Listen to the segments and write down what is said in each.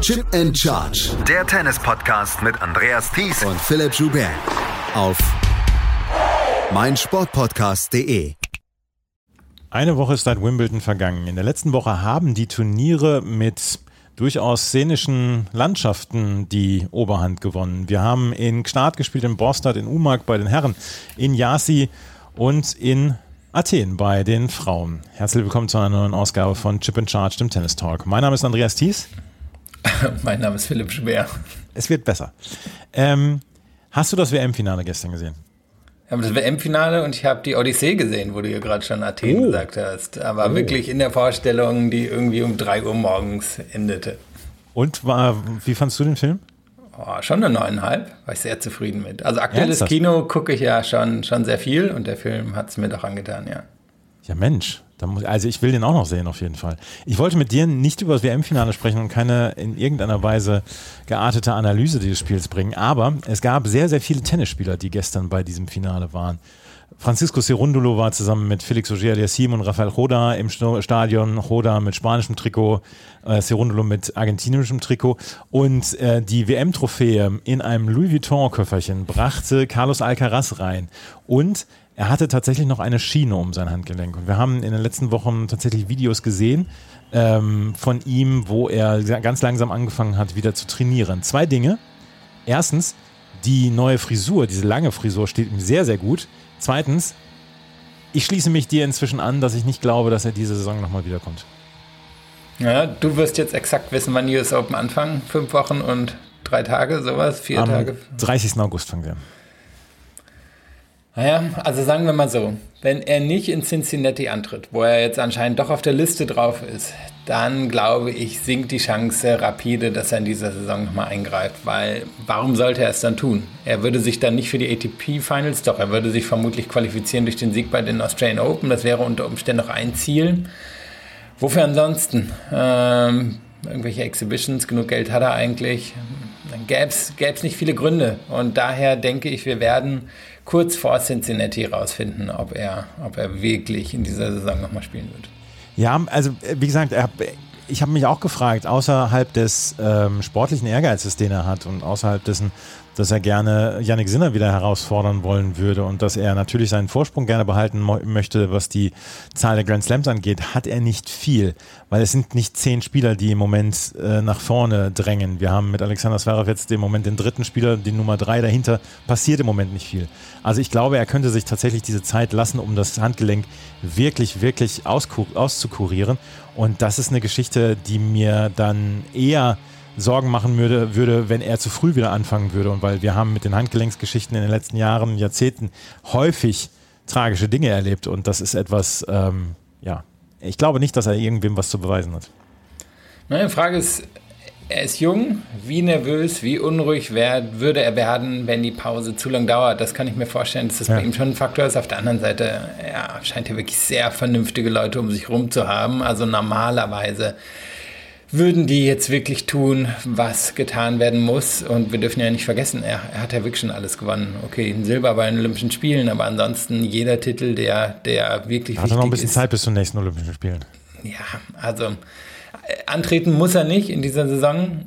Chip and Charge. Der Tennis-Podcast mit Andreas Thies und Philipp Joubert. Auf meinsportpodcast.de. Eine Woche ist seit Wimbledon vergangen. In der letzten Woche haben die Turniere mit durchaus szenischen Landschaften die Oberhand gewonnen. Wir haben in Gstaad gespielt, in Bostad, in Umag bei den Herren, in Jassi und in Athen bei den Frauen. Herzlich willkommen zu einer neuen Ausgabe von Chip and Charge, dem Tennis Talk. Mein Name ist Andreas Thies. Mein Name ist Philipp Joubert. Es wird besser. Hast du das WM-Finale gestern gesehen? Ich habe das WM-Finale und ich habe die Odyssee gesehen, wo du ja gerade schon Athen gesagt hast. Aber wirklich in der Vorstellung, die irgendwie um 3 Uhr morgens endete. Und wie fandst du den Film? Schon eine 9,5, war ich sehr zufrieden mit. Also aktuelles Kino gucke ich ja schon sehr viel und der Film hat es mir doch angetan, ja. Ja Mensch, also ich will den auch noch sehen auf jeden Fall. Ich wollte mit dir nicht über das WM-Finale sprechen und keine in irgendeiner Weise geartete Analyse dieses Spiels bringen, aber es gab sehr, sehr viele Tennisspieler, die gestern bei diesem Finale waren. Francisco Cerúndolo war zusammen mit Félix Auger-Aliassime und Rafael Roda im Stadion, Roda mit spanischem Trikot, Cerúndolo mit argentinischem Trikot und die WM-Trophäe in einem Louis Vuitton-Köfferchen brachte Carlos Alcaraz rein und er hatte tatsächlich noch eine Schiene um sein Handgelenk. Und wir haben in den letzten Wochen tatsächlich Videos gesehen von ihm, wo er ganz langsam angefangen hat, wieder zu trainieren. 2 Dinge. Erstens, die neue Frisur, diese lange Frisur steht ihm sehr, sehr gut. Zweitens, ich schließe mich dir inzwischen an, dass ich nicht glaube, dass er diese Saison nochmal wiederkommt. Ja, du wirst jetzt exakt wissen, wann die US Open anfangen. 5 Wochen und 3 Tage, sowas, 4 Tage. Am 30. August fangen wir an. Naja, also sagen wir mal so, wenn er nicht in Cincinnati antritt, wo er jetzt anscheinend doch auf der Liste drauf ist, dann glaube ich, sinkt die Chance rapide, dass er in dieser Saison nochmal eingreift, weil warum sollte er es dann tun? Er würde sich dann nicht für die ATP-Finals, doch er würde sich vermutlich qualifizieren durch den Sieg bei den Australian Open, das wäre unter Umständen noch ein Ziel. Wofür ansonsten? Irgendwelche Exhibitions, genug Geld hat er eigentlich, dann gäbe es nicht viele Gründe und daher denke ich, wir werden kurz vor Cincinnati rausfinden, ob er wirklich in dieser Saison nochmal spielen wird. Ja, also wie gesagt, ich habe mich auch gefragt, außerhalb des sportlichen Ehrgeizes, den er hat und außerhalb dessen, dass er gerne Jannik Sinner wieder herausfordern wollen würde und dass er natürlich seinen Vorsprung gerne behalten möchte, was die Zahl der Grand Slams angeht, hat er nicht viel, weil es sind nicht 10 Spieler, die im Moment nach vorne drängen. Wir haben mit Alexander Zverev jetzt im Moment den 3. Spieler, die Nummer 3 dahinter, passiert im Moment nicht viel. Also ich glaube, er könnte sich tatsächlich diese Zeit lassen, um das Handgelenk wirklich, wirklich auszukurieren und das ist eine Geschichte, die mir dann eher Sorgen machen würde, wenn er zu früh wieder anfangen würde. Und weil wir haben mit den Handgelenksgeschichten in den letzten Jahren, Jahrzehnten häufig tragische Dinge erlebt. Und das ist etwas, ich glaube nicht, dass er irgendwem was zu beweisen hat. Meine Frage ist, er ist jung, wie nervös, wie unruhig würde er werden, wenn die Pause zu lang dauert. Das kann ich mir vorstellen, dass das bei ihm schon ein Faktor ist. Auf der anderen Seite scheint er wirklich sehr vernünftige Leute um sich rum zu haben. Also normalerweise würden die jetzt wirklich tun, was getan werden muss. Und wir dürfen ja nicht vergessen, er hat ja wirklich schon alles gewonnen. Okay, ein Silber bei den Olympischen Spielen, aber ansonsten jeder Titel, der wirklich wichtig ist. Hat er noch ein bisschen Zeit bis zum nächsten Olympischen Spielen? Ja, also antreten muss er nicht in dieser Saison.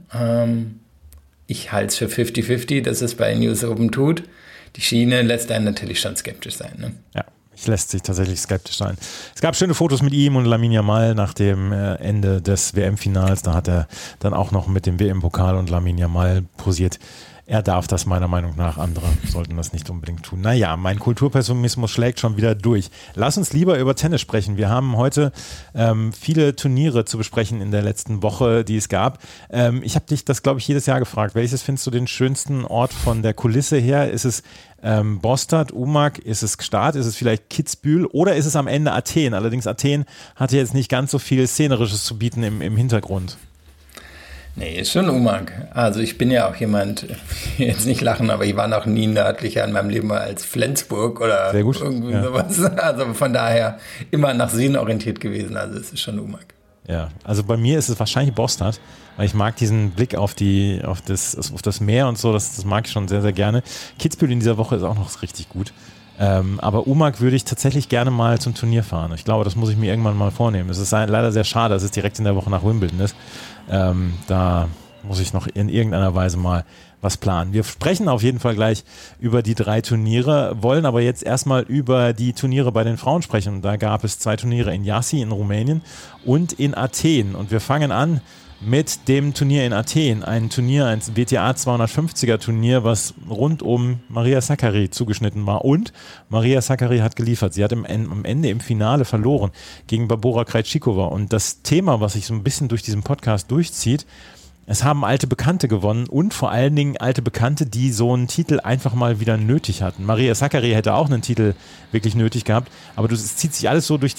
Ich halte es für 50-50, dass es bei den US Open tut. Die Schiene lässt einen natürlich schon skeptisch sein. Ne? Ja. Lässt sich tatsächlich skeptisch sein. Es gab schöne Fotos mit ihm und Lamine Yamal nach dem Ende des WM-Finals. Da hat er dann auch noch mit dem WM-Pokal und Lamine Yamal posiert. Er darf das meiner Meinung nach, andere sollten das nicht unbedingt tun. Naja, mein Kulturpessimismus schlägt schon wieder durch. Lass uns lieber über Tennis sprechen. Wir haben heute viele Turniere zu besprechen in der letzten Woche, die es gab. Ich habe dich das, glaube ich, jedes Jahr gefragt. Welches findest du den schönsten Ort von der Kulisse her? Ist es Bostad, Umag, ist es Gstaad, ist es vielleicht Kitzbühel oder ist es am Ende Athen? Allerdings Athen hatte jetzt nicht ganz so viel Szenerisches zu bieten im Hintergrund. Nee, ist schon Umag. Also ich bin ja auch jemand, jetzt nicht lachen, aber ich war noch nie nördlicher in meinem Leben als Flensburg oder irgendwie sowas. Also von daher immer nach Süden orientiert gewesen. Also es ist schon Umag. Ja, also bei mir ist es wahrscheinlich Bostad, weil ich mag diesen Blick auf das Meer und so, das mag ich schon sehr, sehr gerne. Kitzbühel in dieser Woche ist auch noch richtig gut. Aber Umag würde ich tatsächlich gerne mal zum Turnier fahren. Ich glaube, das muss ich mir irgendwann mal vornehmen. Es ist leider sehr schade, dass es direkt in der Woche nach Wimbledon ist. Da muss ich noch in irgendeiner Weise mal was planen. Wir sprechen auf jeden Fall gleich über die 3 Turniere, wollen aber jetzt erstmal über die Turniere bei den Frauen sprechen. Und da gab es 2 Turniere in Iași in Rumänien und in Athen. Und wir fangen an mit dem Turnier in Athen. Ein Turnier, ein WTA 250er Turnier, was rund um Maria Sakkari zugeschnitten war. Und Maria Sakkari hat geliefert. Sie hat am Ende im Finale verloren gegen Barbora Krejcikova. Und das Thema, was sich so ein bisschen durch diesen Podcast durchzieht, es haben alte Bekannte gewonnen und vor allen Dingen alte Bekannte, die so einen Titel einfach mal wieder nötig hatten. Maria Sakkari hätte auch einen Titel wirklich nötig gehabt, aber es zieht sich alles so durch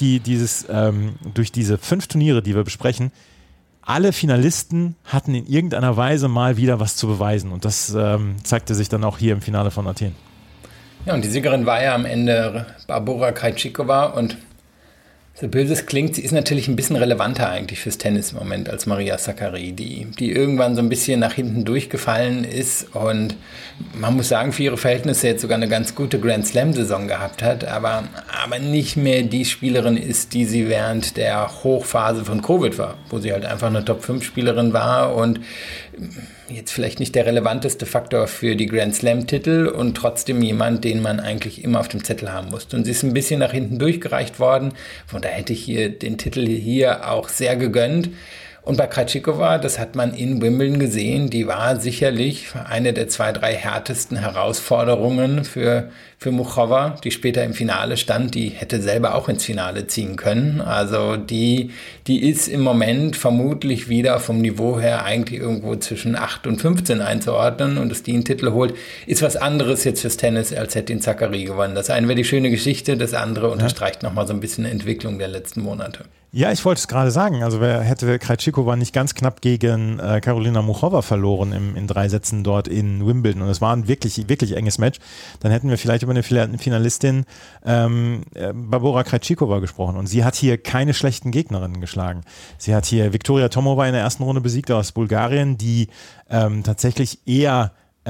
durch diese 5 Turniere, die wir besprechen. Alle Finalisten hatten in irgendeiner Weise mal wieder was zu beweisen und das zeigte sich dann auch hier im Finale von Athen. Ja, und die Siegerin war ja am Ende Barbora Krejcikova und so böse es klingt, sie ist natürlich ein bisschen relevanter eigentlich fürs Tennis im Moment als Maria Sakkari, die irgendwann so ein bisschen nach hinten durchgefallen ist und man muss sagen, für ihre Verhältnisse jetzt sogar eine ganz gute Grand Slam-Saison gehabt hat, aber nicht mehr die Spielerin ist, die sie während der Hochphase von Covid war, wo sie halt einfach eine Top-5-Spielerin war und jetzt vielleicht nicht der relevanteste Faktor für die Grand Slam-Titel und trotzdem jemand, den man eigentlich immer auf dem Zettel haben musste. Und sie ist ein bisschen nach hinten durchgereicht worden. Von daher hätte ich ihr den Titel hier auch sehr gegönnt. Und bei Krejcikova, das hat man in Wimbledon gesehen, die war sicherlich eine der 2, 3 härtesten Herausforderungen für Muchova, die später im Finale stand, die hätte selber auch ins Finale ziehen können. Also die ist im Moment vermutlich wieder vom Niveau her eigentlich irgendwo zwischen 8 und 15 einzuordnen und dass die einen Titel holt, ist was anderes jetzt fürs Tennis, als hätte ihn Sakkari gewonnen. Das eine wäre die schöne Geschichte, das andere unterstreicht nochmal so ein bisschen die Entwicklung der letzten Monate. Ja, ich wollte es gerade sagen. Also hätte Krejcikova nicht ganz knapp gegen Karolina Muchova verloren in 3 Sätzen dort in Wimbledon und es war ein wirklich, wirklich enges Match, dann hätten wir vielleicht über eine Finalistin Barbora Krejcikova gesprochen und sie hat hier keine schlechten Gegnerinnen geschlagen. Sie hat hier Viktoria Tomova in der ersten Runde besiegt aus Bulgarien, die tatsächlich eher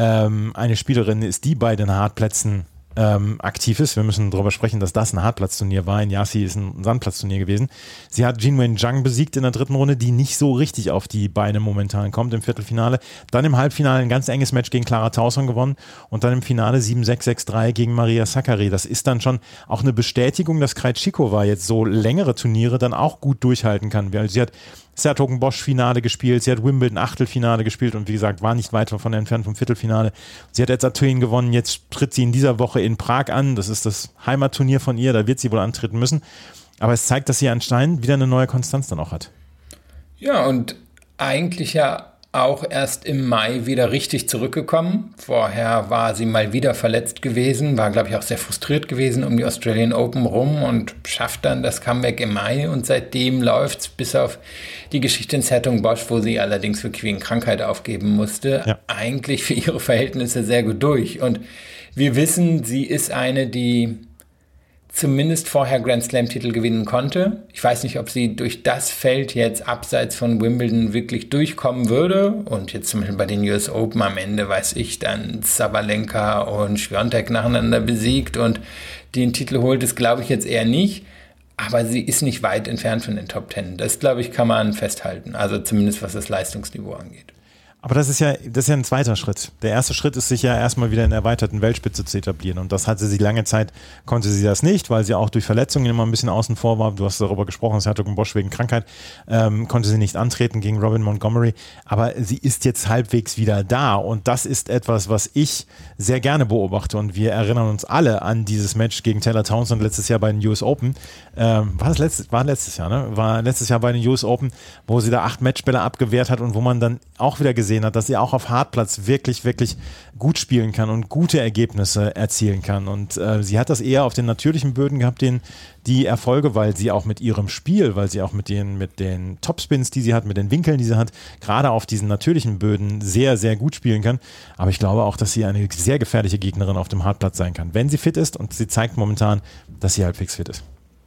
eine Spielerin ist, die bei den Hartplätzen aktiv ist. Wir müssen darüber sprechen, dass das ein Hartplatzturnier war. In Iași ist ein Sandplatzturnier gewesen. Sie hat Jinwen Zhang besiegt in der 3. Runde, die nicht so richtig auf die Beine momentan kommt im Viertelfinale. Dann im Halbfinale ein ganz enges Match gegen Clara Tauson gewonnen und dann im Finale 7-6, 6-3 gegen Maria Sakkari. Das ist dann schon auch eine Bestätigung, dass Krejcikova jetzt so längere Turniere dann auch gut durchhalten kann. Sie hat Sertogenbosch-Finale gespielt, sie hat Wimbledon-Achtelfinale gespielt und wie gesagt, war nicht weit davon entfernt vom Viertelfinale. Sie hat jetzt Athen gewonnen, jetzt tritt sie in dieser Woche in Prag an, das ist das Heimatturnier von ihr, da wird sie wohl antreten müssen. Aber es zeigt, dass sie anscheinend wieder eine neue Konstanz dann auch hat. Ja, und eigentlich ja auch erst im Mai wieder richtig zurückgekommen. Vorher war sie mal wieder verletzt gewesen, war, glaube ich, auch sehr frustriert gewesen um die Australian Open rum und schafft dann das Comeback im Mai. Und seitdem läuft es bis auf die Geschichte in Sertogenbosch, wo sie allerdings wirklich wegen Krankheit aufgeben musste, eigentlich für ihre Verhältnisse sehr gut durch. Und wir wissen, sie ist eine, die zumindest vorher Grand Slam-Titel gewinnen konnte. Ich weiß nicht, ob sie durch das Feld jetzt abseits von Wimbledon wirklich durchkommen würde. Und jetzt zum Beispiel bei den US Open am Ende, weiß ich, dann Sabalenka und Świątek nacheinander besiegt und den Titel holt, das glaube ich jetzt eher nicht. Aber sie ist nicht weit entfernt von den Top 10. Das, glaube ich, kann man festhalten. Also zumindest was das Leistungsniveau angeht. Aber das ist ja ein zweiter Schritt. Der erste Schritt ist, sich ja erstmal wieder in der erweiterten Weltspitze zu etablieren. Und das hatte sie lange Zeit, konnte sie das nicht, weil sie auch durch Verletzungen immer ein bisschen außen vor war. Du hast darüber gesprochen, Sertogenbosch wegen Krankheit, konnte sie nicht antreten gegen Robin Montgomery. Aber sie ist jetzt halbwegs wieder da. Und das ist etwas, was ich sehr gerne beobachte. Und wir erinnern uns alle an dieses Match gegen Taylor Townsend letztes Jahr bei den US Open. War letztes Jahr, ne? War letztes Jahr bei den US Open, wo sie da 8 Matchbälle abgewehrt hat und wo man dann auch wieder gesehen hat, dass sie auch auf Hartplatz wirklich, wirklich gut spielen kann und gute Ergebnisse erzielen kann. Und sie hat das eher auf den natürlichen Böden gehabt, die Erfolge, weil sie auch mit ihrem Spiel, weil sie auch mit den Topspins, die sie hat, mit den Winkeln, die sie hat, gerade auf diesen natürlichen Böden sehr, sehr gut spielen kann. Aber ich glaube auch, dass sie eine sehr gefährliche Gegnerin auf dem Hartplatz sein kann, wenn sie fit ist. Und sie zeigt momentan, dass sie halbwegs fit ist.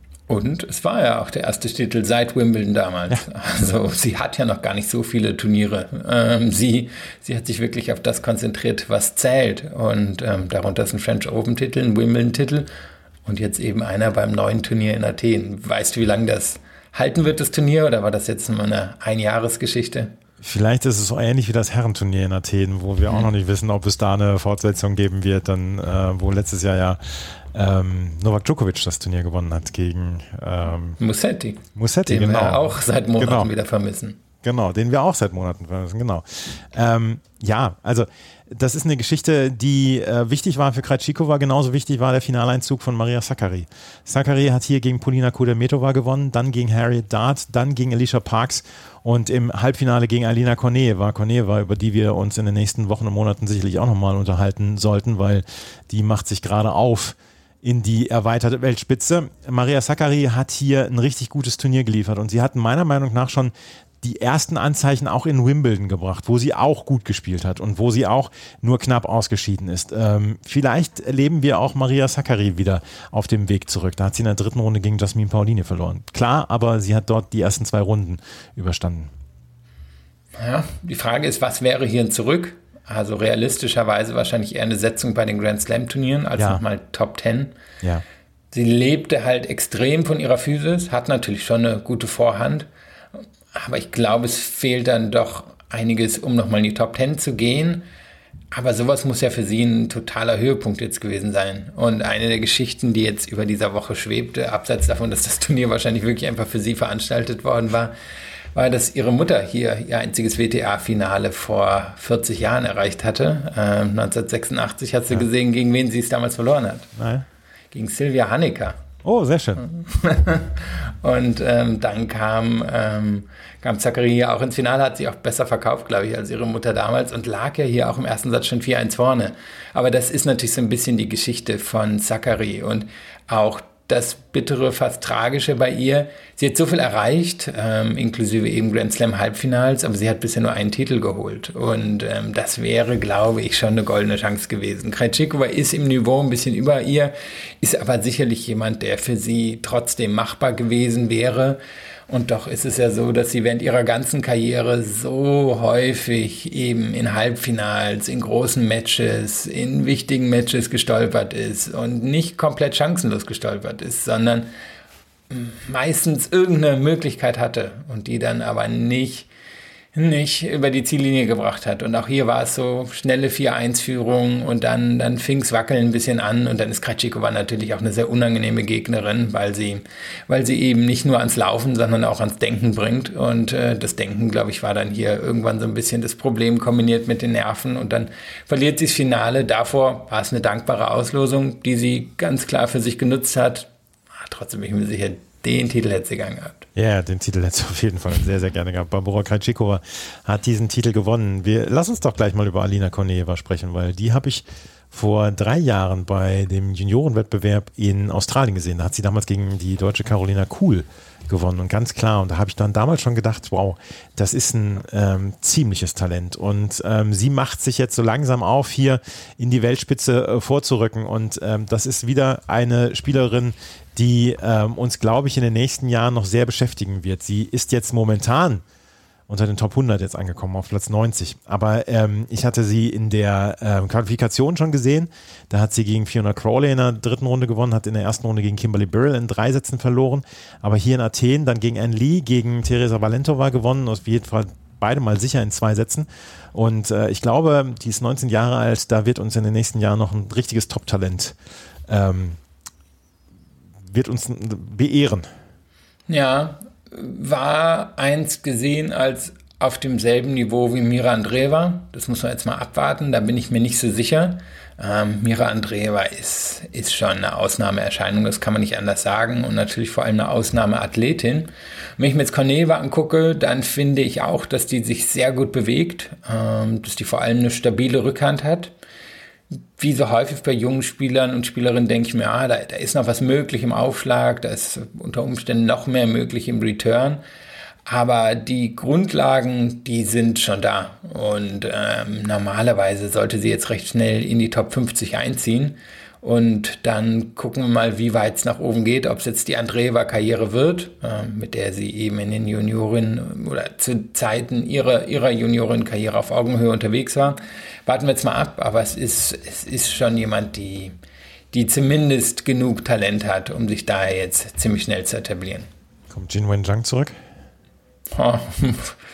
Und es war ja auch der erste Titel seit Wimbledon damals. Ja. Also sie hat ja noch gar nicht so viele Turniere. Sie hat sich wirklich auf das konzentriert, was zählt. Und darunter ist ein French Open-Titel, ein Wimbledon-Titel und jetzt eben einer beim neuen Turnier in Athen. Weißt du, wie lange das halten wird, das Turnier? Oder war das jetzt nur eine Einjahresgeschichte? Vielleicht ist es so ähnlich wie das Herrenturnier in Athen, wo wir auch noch nicht wissen, ob es da eine Fortsetzung geben wird, dann wo letztes Jahr ja Novak Djokovic das Turnier gewonnen hat gegen Musetti, den genau. Wir auch seit Monaten wieder vermissen. Genau, den wir auch seit Monaten vermissen, genau. Ja, also das ist eine Geschichte, die wichtig war für Krejcikova, genauso wichtig war der Finaleinzug von Maria Sakkari. Sakkari hat hier gegen Polina Kudermetova gewonnen, dann gegen Harriet Dart, dann gegen Alicia Parks und im Halbfinale gegen Alina Korneeva, über die wir uns in den nächsten Wochen und Monaten sicherlich auch nochmal unterhalten sollten, weil die macht sich gerade auf in die erweiterte Weltspitze. Maria Sakkari hat hier ein richtig gutes Turnier geliefert und sie hat meiner Meinung nach schon die ersten Anzeichen auch in Wimbledon gebracht, wo sie auch gut gespielt hat und wo sie auch nur knapp ausgeschieden ist. Vielleicht erleben wir auch Maria Sakkari wieder auf dem Weg zurück. Da hat sie in der dritten Runde gegen Jasmine Paolini verloren. Klar, aber sie hat dort die ersten 2 Runden überstanden. Ja, die Frage ist, was wäre hier ein Zurück? Also realistischerweise wahrscheinlich eher eine Setzung bei den Grand Slam Turnieren als nochmal Top 10. Ja. Sie lebte halt extrem von ihrer Physis, hat natürlich schon eine gute Vorhand. Aber ich glaube, es fehlt dann doch einiges, um nochmal in die Top 10 zu gehen. Aber sowas muss ja für sie ein totaler Höhepunkt jetzt gewesen sein. Und eine der Geschichten, die jetzt über dieser Woche schwebte, abseits davon, dass das Turnier wahrscheinlich wirklich einfach für sie veranstaltet worden war, dass ihre Mutter hier ihr einziges WTA-Finale vor 40 Jahren erreicht hatte. 1986 hat sie gesehen, gegen wen sie es damals verloren hat. Nein. Gegen Silvia Hanecker. Oh, sehr schön. Und dann kam Sakkari hier auch ins Finale, hat sie auch besser verkauft, glaube ich, als ihre Mutter damals und lag ja hier auch im ersten Satz schon 4-1 vorne. Aber das ist natürlich so ein bisschen die Geschichte von Sakkari und auch das Bittere, fast Tragische bei ihr. Sie hat so viel erreicht, inklusive eben Grand Slam Halbfinals, aber sie hat bisher nur einen Titel geholt. Und das wäre, glaube ich, schon eine goldene Chance gewesen. Krejcikova ist im Niveau ein bisschen über ihr, ist aber sicherlich jemand, der für sie trotzdem machbar gewesen wäre. Und doch ist es ja so, dass sie während ihrer ganzen Karriere so häufig eben in Halbfinals, in großen Matches, in wichtigen Matches gestolpert ist und nicht komplett chancenlos gestolpert ist, sondern meistens irgendeine Möglichkeit hatte und die dann aber nicht über die Ziellinie gebracht hat. Und auch hier war es so, schnelle 4-1-Führung und dann fing es wackeln ein bisschen an und dann ist Krejcikova natürlich auch eine sehr unangenehme Gegnerin, weil sie eben nicht nur ans Laufen, sondern auch ans Denken bringt und das Denken, glaube ich, war dann hier irgendwann so ein bisschen das Problem kombiniert mit den Nerven und dann verliert sie das Finale. Davor war es eine dankbare Auslosung, die sie ganz klar für sich genutzt hat. Trotzdem bin ich mir sicher, den Titel hätte sie gern gehabt. Ja, den Titel hätte sie auf jeden Fall sehr, sehr gerne gehabt. Barbora Krejcikova hat diesen Titel gewonnen. Lass uns doch gleich mal über Alina Korneeva sprechen, weil die habe ich vor 3 Jahren bei dem Juniorenwettbewerb in Australien gesehen. Da hat sie damals gegen die deutsche Carolina Kuhl gewonnen und ganz klar. Und da habe ich dann damals schon gedacht, wow, das ist ein ziemliches Talent. Und sie macht sich jetzt so langsam auf, hier in die Weltspitze vorzurücken. Und das ist wieder eine Spielerin, die uns, glaube ich, in den nächsten Jahren noch sehr beschäftigen wird. Sie ist jetzt momentan unter den Top 100 jetzt angekommen, auf Platz 90. Aber ich hatte sie in der Qualifikation schon gesehen. Da hat sie gegen Fiona Crawley in der dritten Runde gewonnen, hat in der ersten Runde gegen Kimberly Birrell in 3 Sätzen verloren. Aber hier in Athen dann gegen Anne Lee, gegen Teresa Valentova gewonnen, auf jeden Fall beide mal sicher in 2 Sätzen. Und ich glaube, die ist 19 Jahre alt, da wird uns in den nächsten Jahren noch ein richtiges Top-Talent wird uns beehren. Ja, war einst gesehen als auf demselben Niveau wie Mira Andreeva. Das muss man jetzt mal abwarten, da bin ich mir nicht so sicher. Mira Andreeva ist schon eine Ausnahmeerscheinung, das kann man nicht anders sagen und natürlich vor allem eine Ausnahmeathletin. Wenn ich mir jetzt Korneeva angucke, dann finde ich auch, dass die sich sehr gut bewegt, dass die vor allem eine stabile Rückhand hat. Wie so häufig bei jungen Spielern und Spielerinnen denke ich mir, da ist noch was möglich im Aufschlag, da ist unter Umständen noch mehr möglich im Return. Aber die Grundlagen, die sind schon da. Und normalerweise sollte sie jetzt recht schnell in die Top 50 einziehen. Und dann gucken wir mal, wie weit es nach oben geht, ob es jetzt die Andreeva-Karriere wird, mit der sie eben in den Junioren oder zu Zeiten ihrer Juniorenkarriere auf Augenhöhe unterwegs war. Warten wir jetzt mal ab, aber es ist schon jemand, die zumindest genug Talent hat, um sich daher jetzt ziemlich schnell zu etablieren. Kommt Jin Wen Zhang zurück?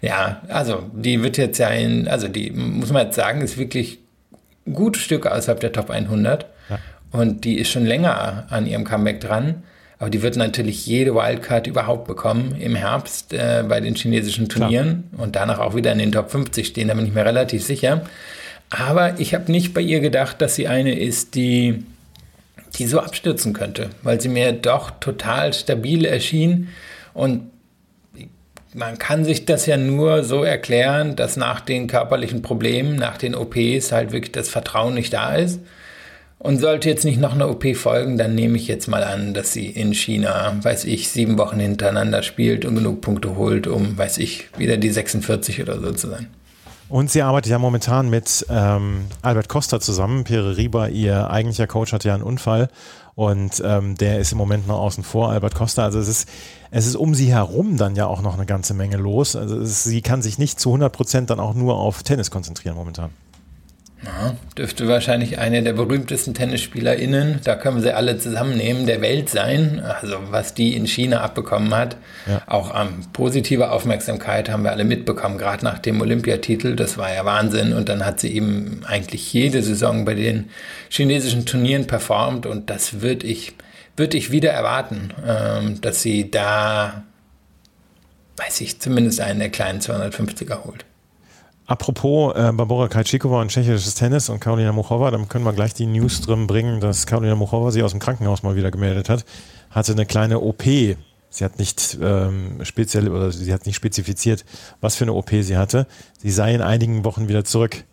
Ja, also die wird jetzt die muss man jetzt sagen, ist wirklich ein gutes Stück außerhalb der Top 100 und die ist schon länger an ihrem Comeback dran, aber die wird natürlich jede Wildcard überhaupt bekommen im Herbst bei den chinesischen Turnieren und danach auch wieder in den Top 50 stehen, da bin ich mir relativ sicher. Aber ich habe nicht bei ihr gedacht, dass sie eine ist, die so abstürzen könnte, weil sie mir doch total stabil erschien und man kann sich das ja nur so erklären, dass nach den körperlichen Problemen, nach den OPs halt wirklich das Vertrauen nicht da ist. Und sollte jetzt nicht noch eine OP folgen, dann nehme ich jetzt mal an, dass sie in China, 7 Wochen hintereinander spielt und genug Punkte holt, um, wieder die 46 oder so zu sein. Und sie arbeitet ja momentan mit Albert Costa zusammen. Pere Riba, ihr eigentlicher Coach, hatte ja einen Unfall und der ist im Moment noch außen vor, Albert Costa. Also es ist um sie herum dann ja auch noch eine ganze Menge los. Also sie kann sich nicht zu 100% dann auch nur auf Tennis konzentrieren momentan. Ja, dürfte wahrscheinlich eine der berühmtesten TennisspielerInnen, da können wir sie alle zusammennehmen, der Welt sein. Also was die in China abbekommen hat, auch positive Aufmerksamkeit haben wir alle mitbekommen, gerade nach dem Olympiatitel, das war ja Wahnsinn. Und dann hat sie eben eigentlich jede Saison bei den chinesischen Turnieren performt und das würde ich wieder erwarten, dass sie da, zumindest einen der kleinen 250er holt. Apropos Barbora Krejcikova und tschechisches Tennis und Karolina Muchova, dann können wir gleich die News drin bringen, dass Karolina Muchova sich aus dem Krankenhaus mal wieder gemeldet hat. Hatte eine kleine OP. Sie hat nicht sie hat nicht spezifiziert, was für eine OP sie hatte. Sie sei in einigen Wochen wieder zurück.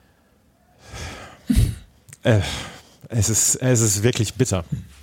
Es ist wirklich bitter.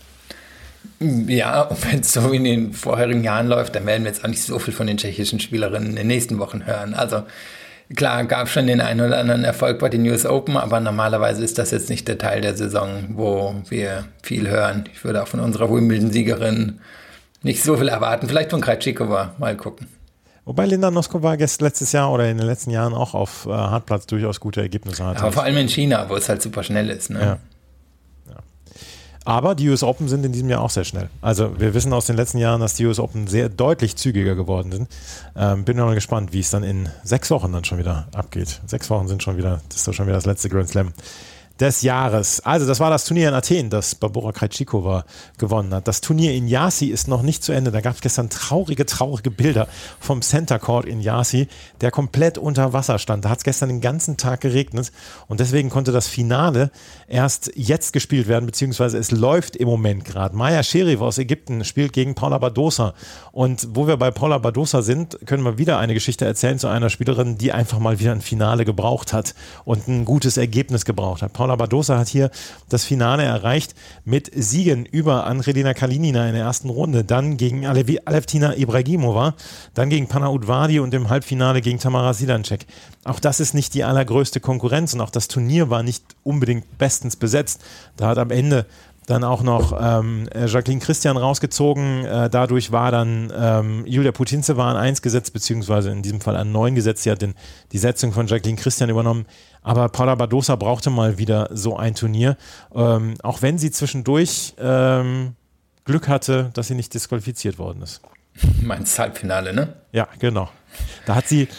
Ja, wenn es so wie in den vorherigen Jahren läuft, dann werden wir jetzt auch nicht so viel von den tschechischen Spielerinnen in den nächsten Wochen hören. Also klar, gab schon den einen oder anderen Erfolg bei den US Open, aber normalerweise ist das jetzt nicht der Teil der Saison, wo wir viel hören. Ich würde auch von unserer Wimbledon-Siegerin nicht so viel erwarten. Vielleicht von Krejcikova, mal gucken. Wobei Linda Noskova letztes Jahr oder in den letzten Jahren auch auf Hartplatz durchaus gute Ergebnisse hatte. Aber vor allem in China, wo es halt super schnell ist. Ne? Ja. Aber die US Open sind in diesem Jahr auch sehr schnell. Also wir wissen aus den letzten Jahren, dass die US Open sehr deutlich zügiger geworden sind. Bin mal gespannt, wie es dann in 6 Wochen dann schon wieder abgeht. 6 Wochen das ist doch schon wieder das letzte Grand Slam des Jahres. Also das war das Turnier in Athen, das Barbora Krejcikova gewonnen hat. Das Turnier in Yasi ist noch nicht zu Ende. Da gab es gestern traurige Bilder vom Center Court in Yasi, der komplett unter Wasser stand. Da hat es gestern den ganzen Tag geregnet und deswegen konnte das Finale erst jetzt gespielt werden, beziehungsweise es läuft im Moment gerade. Maya Sherif aus Ägypten spielt gegen Paula Badosa und wo wir bei Paula Badosa sind, können wir wieder eine Geschichte erzählen zu einer Spielerin, die einfach mal wieder ein Finale gebraucht hat und ein gutes Ergebnis gebraucht hat. Paula Badosa hat hier das Finale erreicht mit Siegen über Angelina Kalinina in der ersten Runde, dann gegen Alevtina Ibragimova, dann gegen Panna Udvardi und im Halbfinale gegen Tamara Sidancek. Auch das ist nicht die allergrößte Konkurrenz und auch das Turnier war nicht unbedingt bestens besetzt. Da hat am Ende dann auch noch Jacqueline Christian rausgezogen. Dadurch war dann Julia Putintseva an 1 gesetzt, beziehungsweise in diesem Fall an 9 gesetzt. Sie hat die Setzung von Jacqueline Christian übernommen. Aber Paula Badosa brauchte mal wieder so ein Turnier. Auch wenn sie zwischendurch Glück hatte, dass sie nicht disqualifiziert worden ist. Meinst Halbfinale, ne? Ja, genau. Da hat sie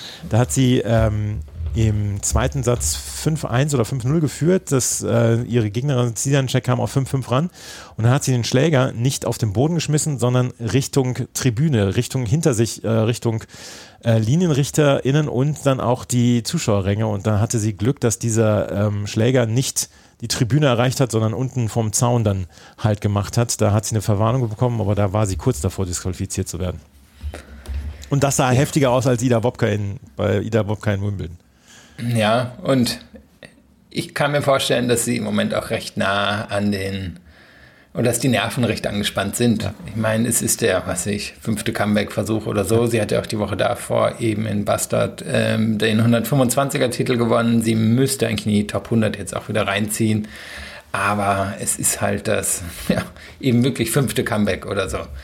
im zweiten Satz 5-1 oder 5-0 geführt. Ihre Gegnerin Zidancek kam auf 5-5 ran und dann hat sie den Schläger nicht auf den Boden geschmissen, sondern Richtung Tribüne, Richtung hinter sich, Richtung LinienrichterInnen und dann auch die Zuschauerränge. Und dann hatte sie Glück, dass dieser Schläger nicht die Tribüne erreicht hat, sondern unten vom Zaun dann halt gemacht hat. Da hat sie eine Verwarnung bekommen, aber da war sie kurz davor, disqualifiziert zu werden. Und das sah heftiger aus als Ida Wobka bei Ida Wobka in Wimbledon. Ja, und ich kann mir vorstellen, dass sie im Moment auch recht nah oder dass die Nerven recht angespannt sind. Ja. Ich meine, es ist der, 5. Comeback-Versuch oder so. Sie hat ja auch die Woche davor eben in Bastard den 125er-Titel gewonnen. Sie müsste eigentlich in die Top 100 jetzt auch wieder reinziehen. Aber es ist halt das, eben wirklich 5. Comeback oder so.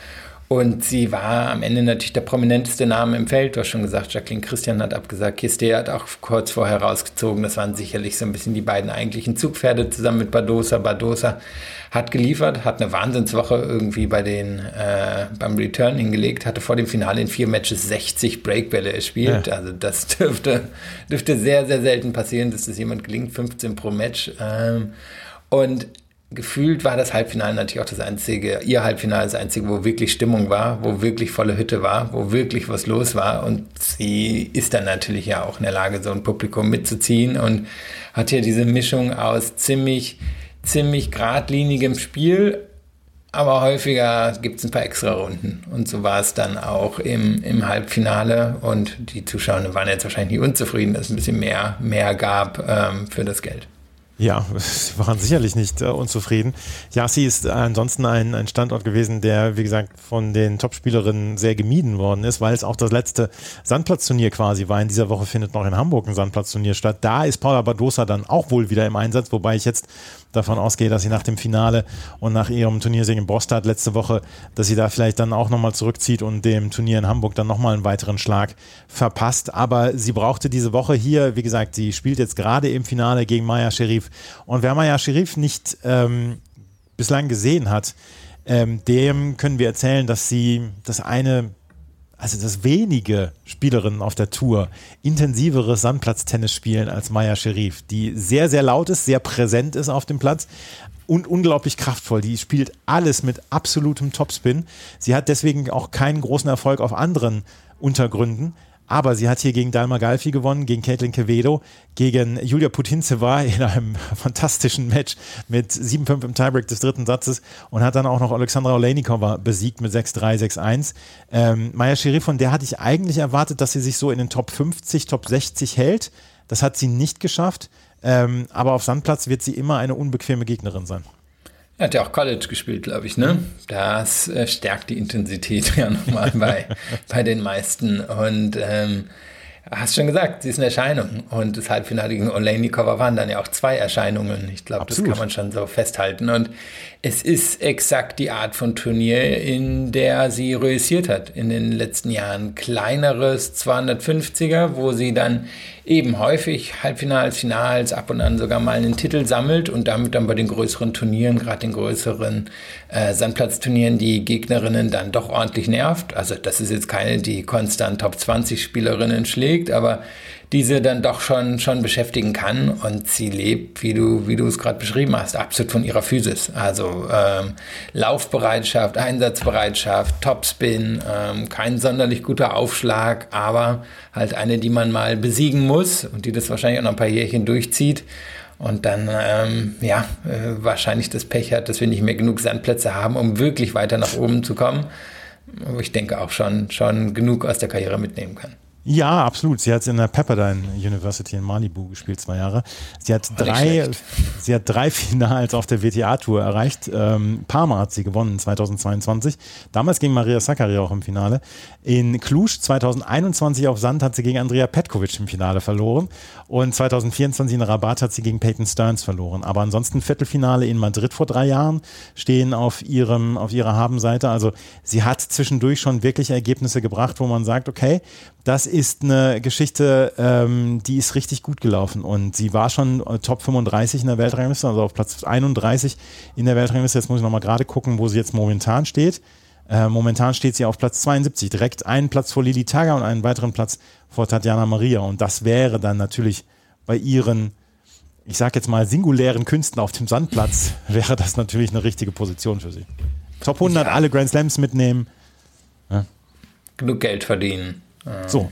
Und sie war am Ende natürlich der prominenteste Name im Feld. Du hast schon gesagt, Jacqueline Christian hat abgesagt. Kirstea hat auch kurz vorher rausgezogen. Das waren sicherlich so ein bisschen die beiden eigentlichen Zugpferde zusammen mit Badosa. Badosa hat geliefert, hat eine Wahnsinnswoche irgendwie beim Return hingelegt, hatte vor dem Finale in 4 Matches 60 Breakbälle erspielt. Ja. Also das dürfte sehr, sehr selten passieren, dass das jemand gelingt, 15 pro Match. Und gefühlt war das Halbfinale natürlich auch ihr Halbfinale das einzige, wo wirklich Stimmung war, wo wirklich volle Hütte war, wo wirklich was los war. Und sie ist dann natürlich ja auch in der Lage, so ein Publikum mitzuziehen und hat hier diese Mischung aus ziemlich geradlinigem Spiel, aber häufiger gibt es ein paar extra Runden. Und so war es dann auch im Halbfinale. Und die Zuschauer waren jetzt wahrscheinlich nicht unzufrieden, dass es ein bisschen mehr gab für das Geld. Ja, sie waren sicherlich nicht unzufrieden. Yassi ist ansonsten ein Standort gewesen, der, wie gesagt, von den Topspielerinnen sehr gemieden worden ist, weil es auch das letzte Sandplatzturnier quasi war. In dieser Woche findet noch in Hamburg ein Sandplatzturnier statt. Da ist Paula Badosa dann auch wohl wieder im Einsatz, wobei ich jetzt davon ausgehe, dass sie nach dem Finale und nach ihrem Turniersieg in Bostad letzte Woche, dass sie da vielleicht dann auch nochmal zurückzieht und dem Turnier in Hamburg dann nochmal einen weiteren Schlag verpasst. Aber sie brauchte diese Woche hier, wie gesagt, sie spielt jetzt gerade im Finale gegen Mayar Sherif. Und wer Mayar Sherif nicht bislang gesehen hat, dem können wir erzählen, dass sie dass wenige Spielerinnen auf der Tour intensiveres Sandplatztennis spielen als Mayar Sherif, die sehr, sehr laut ist, sehr präsent ist auf dem Platz und unglaublich kraftvoll. Die spielt alles mit absolutem Topspin. Sie hat deswegen auch keinen großen Erfolg auf anderen Untergründen. Aber sie hat hier gegen Dalma Galfi gewonnen, gegen Caitlin Quevedo, gegen Julia Putintseva in einem fantastischen Match mit 7-5 im Tiebreak des dritten Satzes und hat dann auch noch Alexandra Olejnikova besiegt mit 6-3, 6-1. Mayar Sherif, von der hatte ich eigentlich erwartet, dass sie sich so in den Top 50, Top 60 hält. Das hat sie nicht geschafft. Aber auf Sandplatz wird sie immer eine unbequeme Gegnerin sein. Er hat ja auch College gespielt, glaube ich, ne? Das stärkt die Intensität ja nochmal bei den meisten. Und hast schon gesagt, sie ist eine Erscheinung. Und das Halbfinale gegen Olejnikova waren dann ja auch 2 Erscheinungen. Ich glaube, das kann man schon so festhalten. Und es ist exakt die Art von Turnier, in der sie reüssiert hat in den letzten Jahren. Kleineres 250er, wo sie dann eben häufig Halbfinals, Finals, ab und an sogar mal einen Titel sammelt und damit dann bei den größeren Turnieren, gerade den größeren Sandplatzturnieren, die Gegnerinnen dann doch ordentlich nervt. Also das ist jetzt keine, die konstant Top 20 Spielerinnen schlägt, aber diese dann doch schon beschäftigen kann, und sie lebt, wie du es gerade beschrieben hast, absolut von ihrer Physis. Also Laufbereitschaft, Einsatzbereitschaft, Topspin, kein sonderlich guter Aufschlag, aber halt eine, die man mal besiegen muss und die das wahrscheinlich auch noch ein paar Jährchen durchzieht und dann wahrscheinlich das Pech hat, dass wir nicht mehr genug Sandplätze haben, um wirklich weiter nach oben zu kommen. Aber ich denke auch schon genug aus der Karriere mitnehmen kann. Ja, absolut. Sie hat in der Pepperdine University in Malibu gespielt, 2 Jahre. Sie hat 3 Finals auf der WTA-Tour erreicht. Parma hat sie gewonnen 2022. Damals gegen Maria Sakkari auch im Finale. In Cluj 2021 auf Sand hat sie gegen Andrea Petkovic im Finale verloren. Und 2024 in Rabat hat sie gegen Peyton Stearns verloren. Aber ansonsten Viertelfinale in Madrid vor 3 Jahren stehen auf ihrer Habenseite. Also sie hat zwischendurch schon wirklich Ergebnisse gebracht, wo man sagt, okay, das ist eine Geschichte, die ist richtig gut gelaufen, und sie war schon Top 35 in der Weltrangliste, also auf Platz 31 in der Weltrangliste. Jetzt muss ich nochmal gerade gucken, wo sie jetzt momentan steht. Momentan steht sie auf Platz 72, direkt einen Platz vor Lili Taga und einen weiteren Platz vor Tatjana Maria, und das wäre dann natürlich bei ihren, ich sag jetzt mal, singulären Künsten auf dem Sandplatz, wäre das natürlich eine richtige Position für sie. Top 100, ja. Alle Grand Slams mitnehmen. Ja. Genug Geld verdienen. So.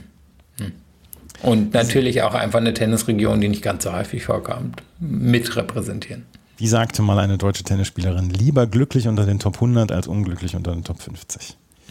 Und natürlich auch einfach eine Tennisregion, die nicht ganz so häufig vorkommt, mit repräsentieren. Wie sagte mal eine deutsche Tennisspielerin, lieber glücklich unter den Top 100 als unglücklich unter den Top 50.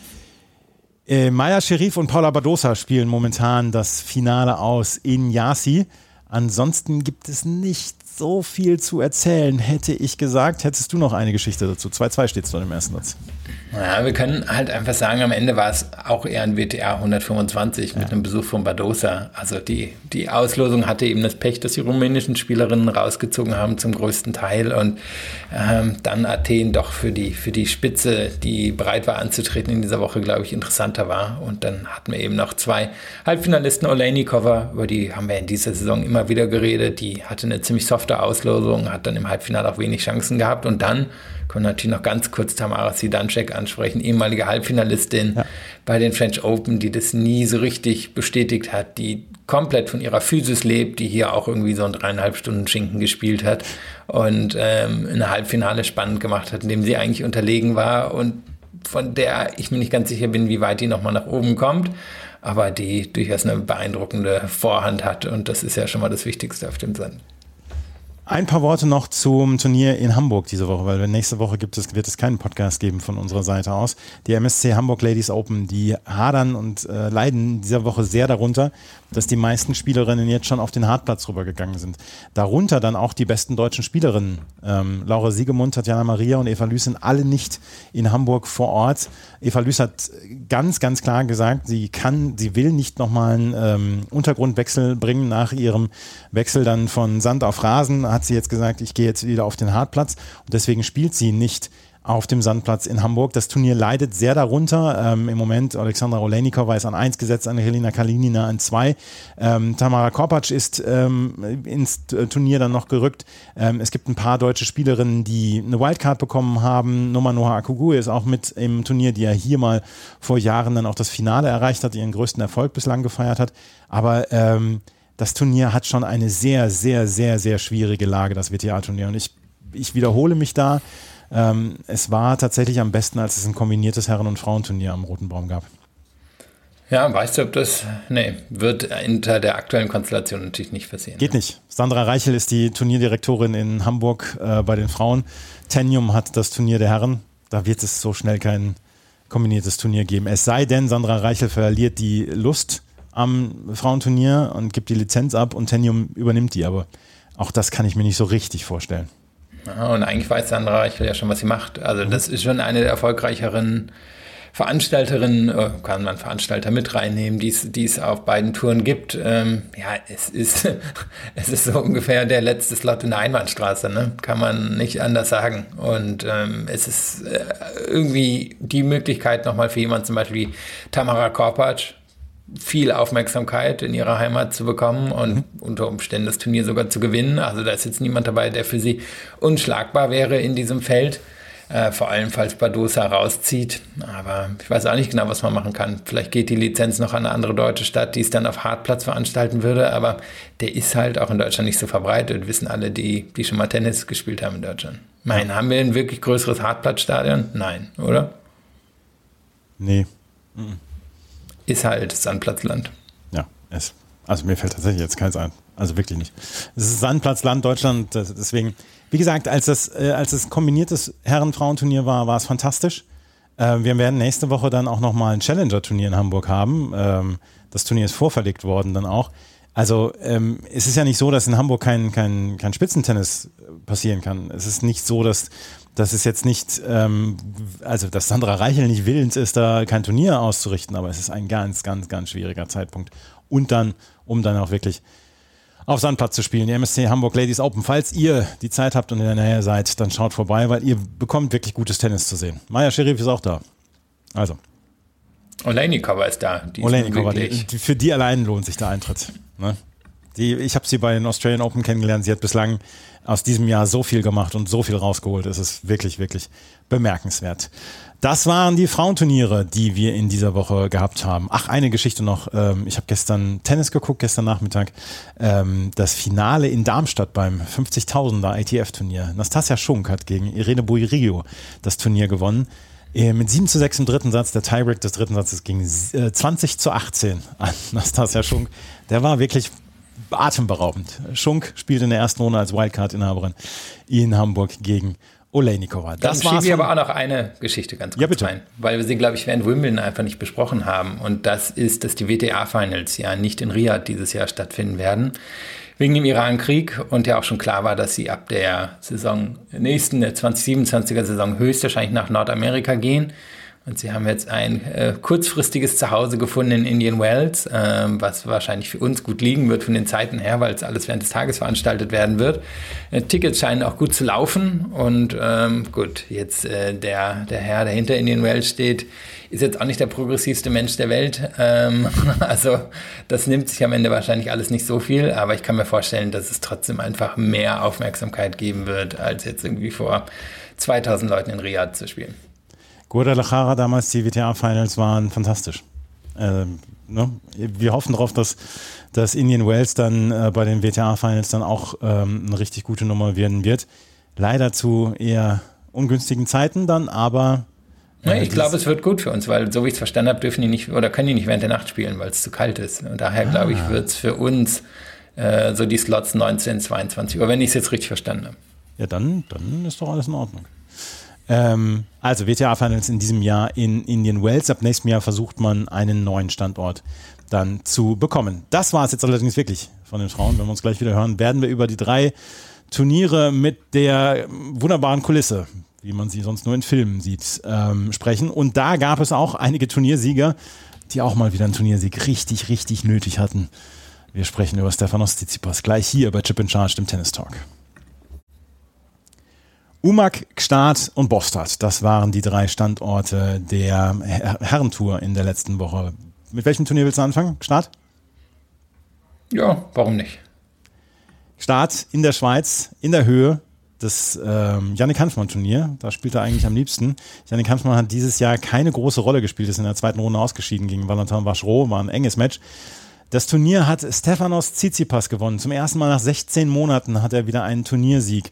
Mayar Sherif und Paula Badosa spielen momentan das Finale aus in Yasi. Ansonsten gibt es nicht so viel zu erzählen, hätte ich gesagt. Hättest du noch eine Geschichte dazu? 2-2 steht es dort im ersten Satz. Ja, wir können halt einfach sagen, am Ende war es auch eher ein WTA 125 mit einem Besuch von Badosa. Also die Auslosung hatte eben das Pech, dass die rumänischen Spielerinnen rausgezogen haben zum größten Teil und dann Athen doch für die Spitze, die bereit war anzutreten in dieser Woche, glaube ich, interessanter war. Und dann hatten wir eben noch 2 Halbfinalisten, Olejnikova, über die haben wir in dieser Saison immer wieder geredet. Die hatte eine ziemlich softe Auslosung, hat dann im Halbfinale auch wenig Chancen gehabt und dann können wir natürlich noch ganz kurz Tamara Zidansek ansprechen, ehemalige Halbfinalistin bei den French Open, die das nie so richtig bestätigt hat, die komplett von ihrer Physis lebt, die hier auch irgendwie so ein 3,5 Stunden Schinken gespielt hat und ein Halbfinale spannend gemacht hat, in dem sie eigentlich unterlegen war und von der ich mir nicht ganz sicher bin, wie weit die nochmal nach oben kommt, aber die durchaus eine beeindruckende Vorhand hat und das ist ja schon mal das Wichtigste auf dem Sand. Ein paar Worte noch zum Turnier in Hamburg diese Woche, weil nächste Woche wird es keinen Podcast geben von unserer Seite aus. Die MSC Hamburg Ladies Open, die hadern und leiden dieser Woche sehr darunter, dass die meisten Spielerinnen jetzt schon auf den Hartplatz rübergegangen sind. Darunter dann auch die besten deutschen Spielerinnen. Laura Siegemund, Tatjana Maria und Eva Lüß sind alle nicht in Hamburg vor Ort. Eva Lüß hat ganz, ganz klar gesagt, sie will nicht nochmal einen Untergrundwechsel bringen nach ihrem Wechsel dann von Sand auf Rasen. Hat sie jetzt gesagt, ich gehe jetzt wieder auf den Hartplatz und deswegen spielt sie nicht auf dem Sandplatz in Hamburg. Das Turnier leidet sehr darunter. Im Moment Alexandra Olejnikova ist an 1 gesetzt, Angelina Kalinina an 2. Tamara Korpatsch ist ins Turnier dann noch gerückt. Es gibt ein paar deutsche Spielerinnen, die eine Wildcard bekommen haben. Noha Akugue ist auch mit im Turnier, die ja hier mal vor Jahren dann auch das Finale erreicht hat, ihren größten Erfolg bislang gefeiert hat. Aber das Turnier hat schon eine sehr, sehr, sehr, sehr schwierige Lage, das WTA-Turnier. Und ich wiederhole mich da. Es war tatsächlich am besten, als es ein kombiniertes Herren- und Frauenturnier am Roten Baum gab. Ja, weißt du, ob das... Nee, wird unter der aktuellen Konstellation natürlich nicht passieren. Geht nicht. Sandra Reichel ist die Turnierdirektorin in Hamburg bei den Frauen. Tenium hat das Turnier der Herren. Da wird es so schnell kein kombiniertes Turnier geben. Es sei denn, Sandra Reichel verliert die Lust am Frauenturnier und gibt die Lizenz ab und Tenium übernimmt die. Aber auch das kann ich mir nicht so richtig vorstellen. Ja, und eigentlich weiß Sandra Reichel ja schon, was sie macht. Also das ist schon eine der erfolgreicheren Veranstalterinnen, kann man Veranstalter mit reinnehmen, die es auf beiden Touren gibt. Es ist so ungefähr der letzte Slot in der Einbahnstraße, ne? Kann man nicht anders sagen. Und es ist irgendwie die Möglichkeit nochmal für jemanden zum Beispiel wie Tamara Korpatsch, viel Aufmerksamkeit in ihrer Heimat zu bekommen und unter Umständen das Turnier sogar zu gewinnen. Also da ist jetzt niemand dabei, der für sie unschlagbar wäre in diesem Feld. Vor allem, falls Badosa rauszieht. Aber ich weiß auch nicht genau, was man machen kann. Vielleicht geht die Lizenz noch an eine andere deutsche Stadt, die es dann auf Hartplatz veranstalten würde. Aber der ist halt auch in Deutschland nicht so verbreitet. Wissen alle, die schon mal Tennis gespielt haben in Deutschland. Haben wir ein wirklich größeres Hartplatzstadion? Nein, oder? Nee. Ist halt Sandplatzland. Ja, also mir fällt tatsächlich jetzt keins ein. Also wirklich nicht. Es ist Sandplatzland Deutschland, deswegen, wie gesagt, als es kombiniertes Herren-Frauen-Turnier war es fantastisch. Wir werden nächste Woche dann auch nochmal ein Challenger-Turnier in Hamburg haben. Das Turnier ist vorverlegt worden dann auch. Also es ist ja nicht so, dass in Hamburg kein Spitzentennis passieren kann. Es ist nicht so, dass es jetzt nicht, dass Sandra Reichel nicht willens ist, da kein Turnier auszurichten, aber es ist ein ganz, ganz, ganz schwieriger Zeitpunkt. Und dann, um dann auch wirklich auf Sandplatz zu spielen, die MSC Hamburg Ladies Open. Falls ihr die Zeit habt und in der Nähe seid, dann schaut vorbei, weil ihr bekommt wirklich gutes Tennis zu sehen. Maja Sherif ist auch da. Also. Olejnikova ist da. Olejnikova, für die allein lohnt sich der Eintritt. Ne? Ich habe sie bei den Australian Open kennengelernt. Sie hat bislang aus diesem Jahr so viel gemacht und so viel rausgeholt. Es ist wirklich, wirklich bemerkenswert. Das waren die Frauenturniere, die wir in dieser Woche gehabt haben. Ach, eine Geschichte noch. Ich habe gestern Tennis geguckt, gestern Nachmittag. Das Finale in Darmstadt beim 50.000er ITF-Turnier. Nastasia Schunk hat gegen Irene Buirio das Turnier gewonnen. Mit 7:6 im dritten Satz. Der Tiebreak des dritten Satzes ging 20:18 an Nastasia Schunk. Der war wirklich atemberaubend. Schunk spielte in der ersten Runde als Wildcard-Inhaberin in Hamburg gegen Olejnikova. Das schieben wir aber auch noch eine Geschichte ganz kurz rein, weil wir sie, glaube ich, während Wimbledon einfach nicht besprochen haben. Und das ist, dass die WTA-Finals ja nicht in Riyadh dieses Jahr stattfinden werden, wegen dem Iran-Krieg. Und ja auch schon klar war, dass sie ab der nächsten, der 2027er Saison höchstwahrscheinlich nach Nordamerika gehen. Und sie haben jetzt ein kurzfristiges Zuhause gefunden in Indian Wells, was wahrscheinlich für uns gut liegen wird von den Zeiten her, weil es alles während des Tages veranstaltet werden wird. Tickets scheinen auch gut zu laufen. Und gut, jetzt der Herr, der hinter Indian Wells steht, ist jetzt auch nicht der progressivste Mensch der Welt. Also das nimmt sich am Ende wahrscheinlich alles nicht so viel. Aber ich kann mir vorstellen, dass es trotzdem einfach mehr Aufmerksamkeit geben wird, als jetzt irgendwie vor 2000 Leuten in Riyadh zu spielen. Guadalajara damals, die WTA-Finals waren fantastisch. Wir hoffen darauf, dass Indian Wells dann bei den WTA-Finals dann auch eine richtig gute Nummer werden wird. Leider zu eher ungünstigen Zeiten dann, aber... ich glaube, es wird gut für uns, weil so wie ich es verstanden habe, dürfen die nicht oder können die nicht während der Nacht spielen, weil es zu kalt ist. Und daher, glaube ich, wird es für uns so die Slots 19, 22 Uhr, wenn ich es jetzt richtig verstanden habe. Ja, dann ist doch alles in Ordnung. Also WTA-Finals in diesem Jahr in Indian Wells. Ab nächstem Jahr versucht man einen neuen Standort dann zu bekommen. Das war es jetzt allerdings wirklich von den Frauen. Wenn wir uns gleich wieder hören, werden wir über die 3 Turniere mit der wunderbaren Kulisse, wie man sie sonst nur in Filmen sieht, sprechen. Und da gab es auch einige Turniersieger, die auch mal wieder einen Turniersieg richtig, richtig nötig hatten. Wir sprechen über Stefanos Tsitsipas gleich hier bei Chip in Charge, dem Tennis Talk. Umag, Gstaad und Bostad, das waren die 3 Standorte der Herrentour in der letzten Woche. Mit welchem Turnier willst du anfangen? Gstaad? Ja, warum nicht? Gstaad in der Schweiz, in der Höhe des Yannick Hanfmann-Turnier. Da spielt er eigentlich am liebsten. Yannick Hanfmann hat dieses Jahr keine große Rolle gespielt, ist in der 2. Runde ausgeschieden gegen Valentin Vachereau, war ein enges Match. Das Turnier hat Stefanos Tsitsipas gewonnen. Zum ersten Mal nach 16 Monaten hat er wieder einen Turniersieg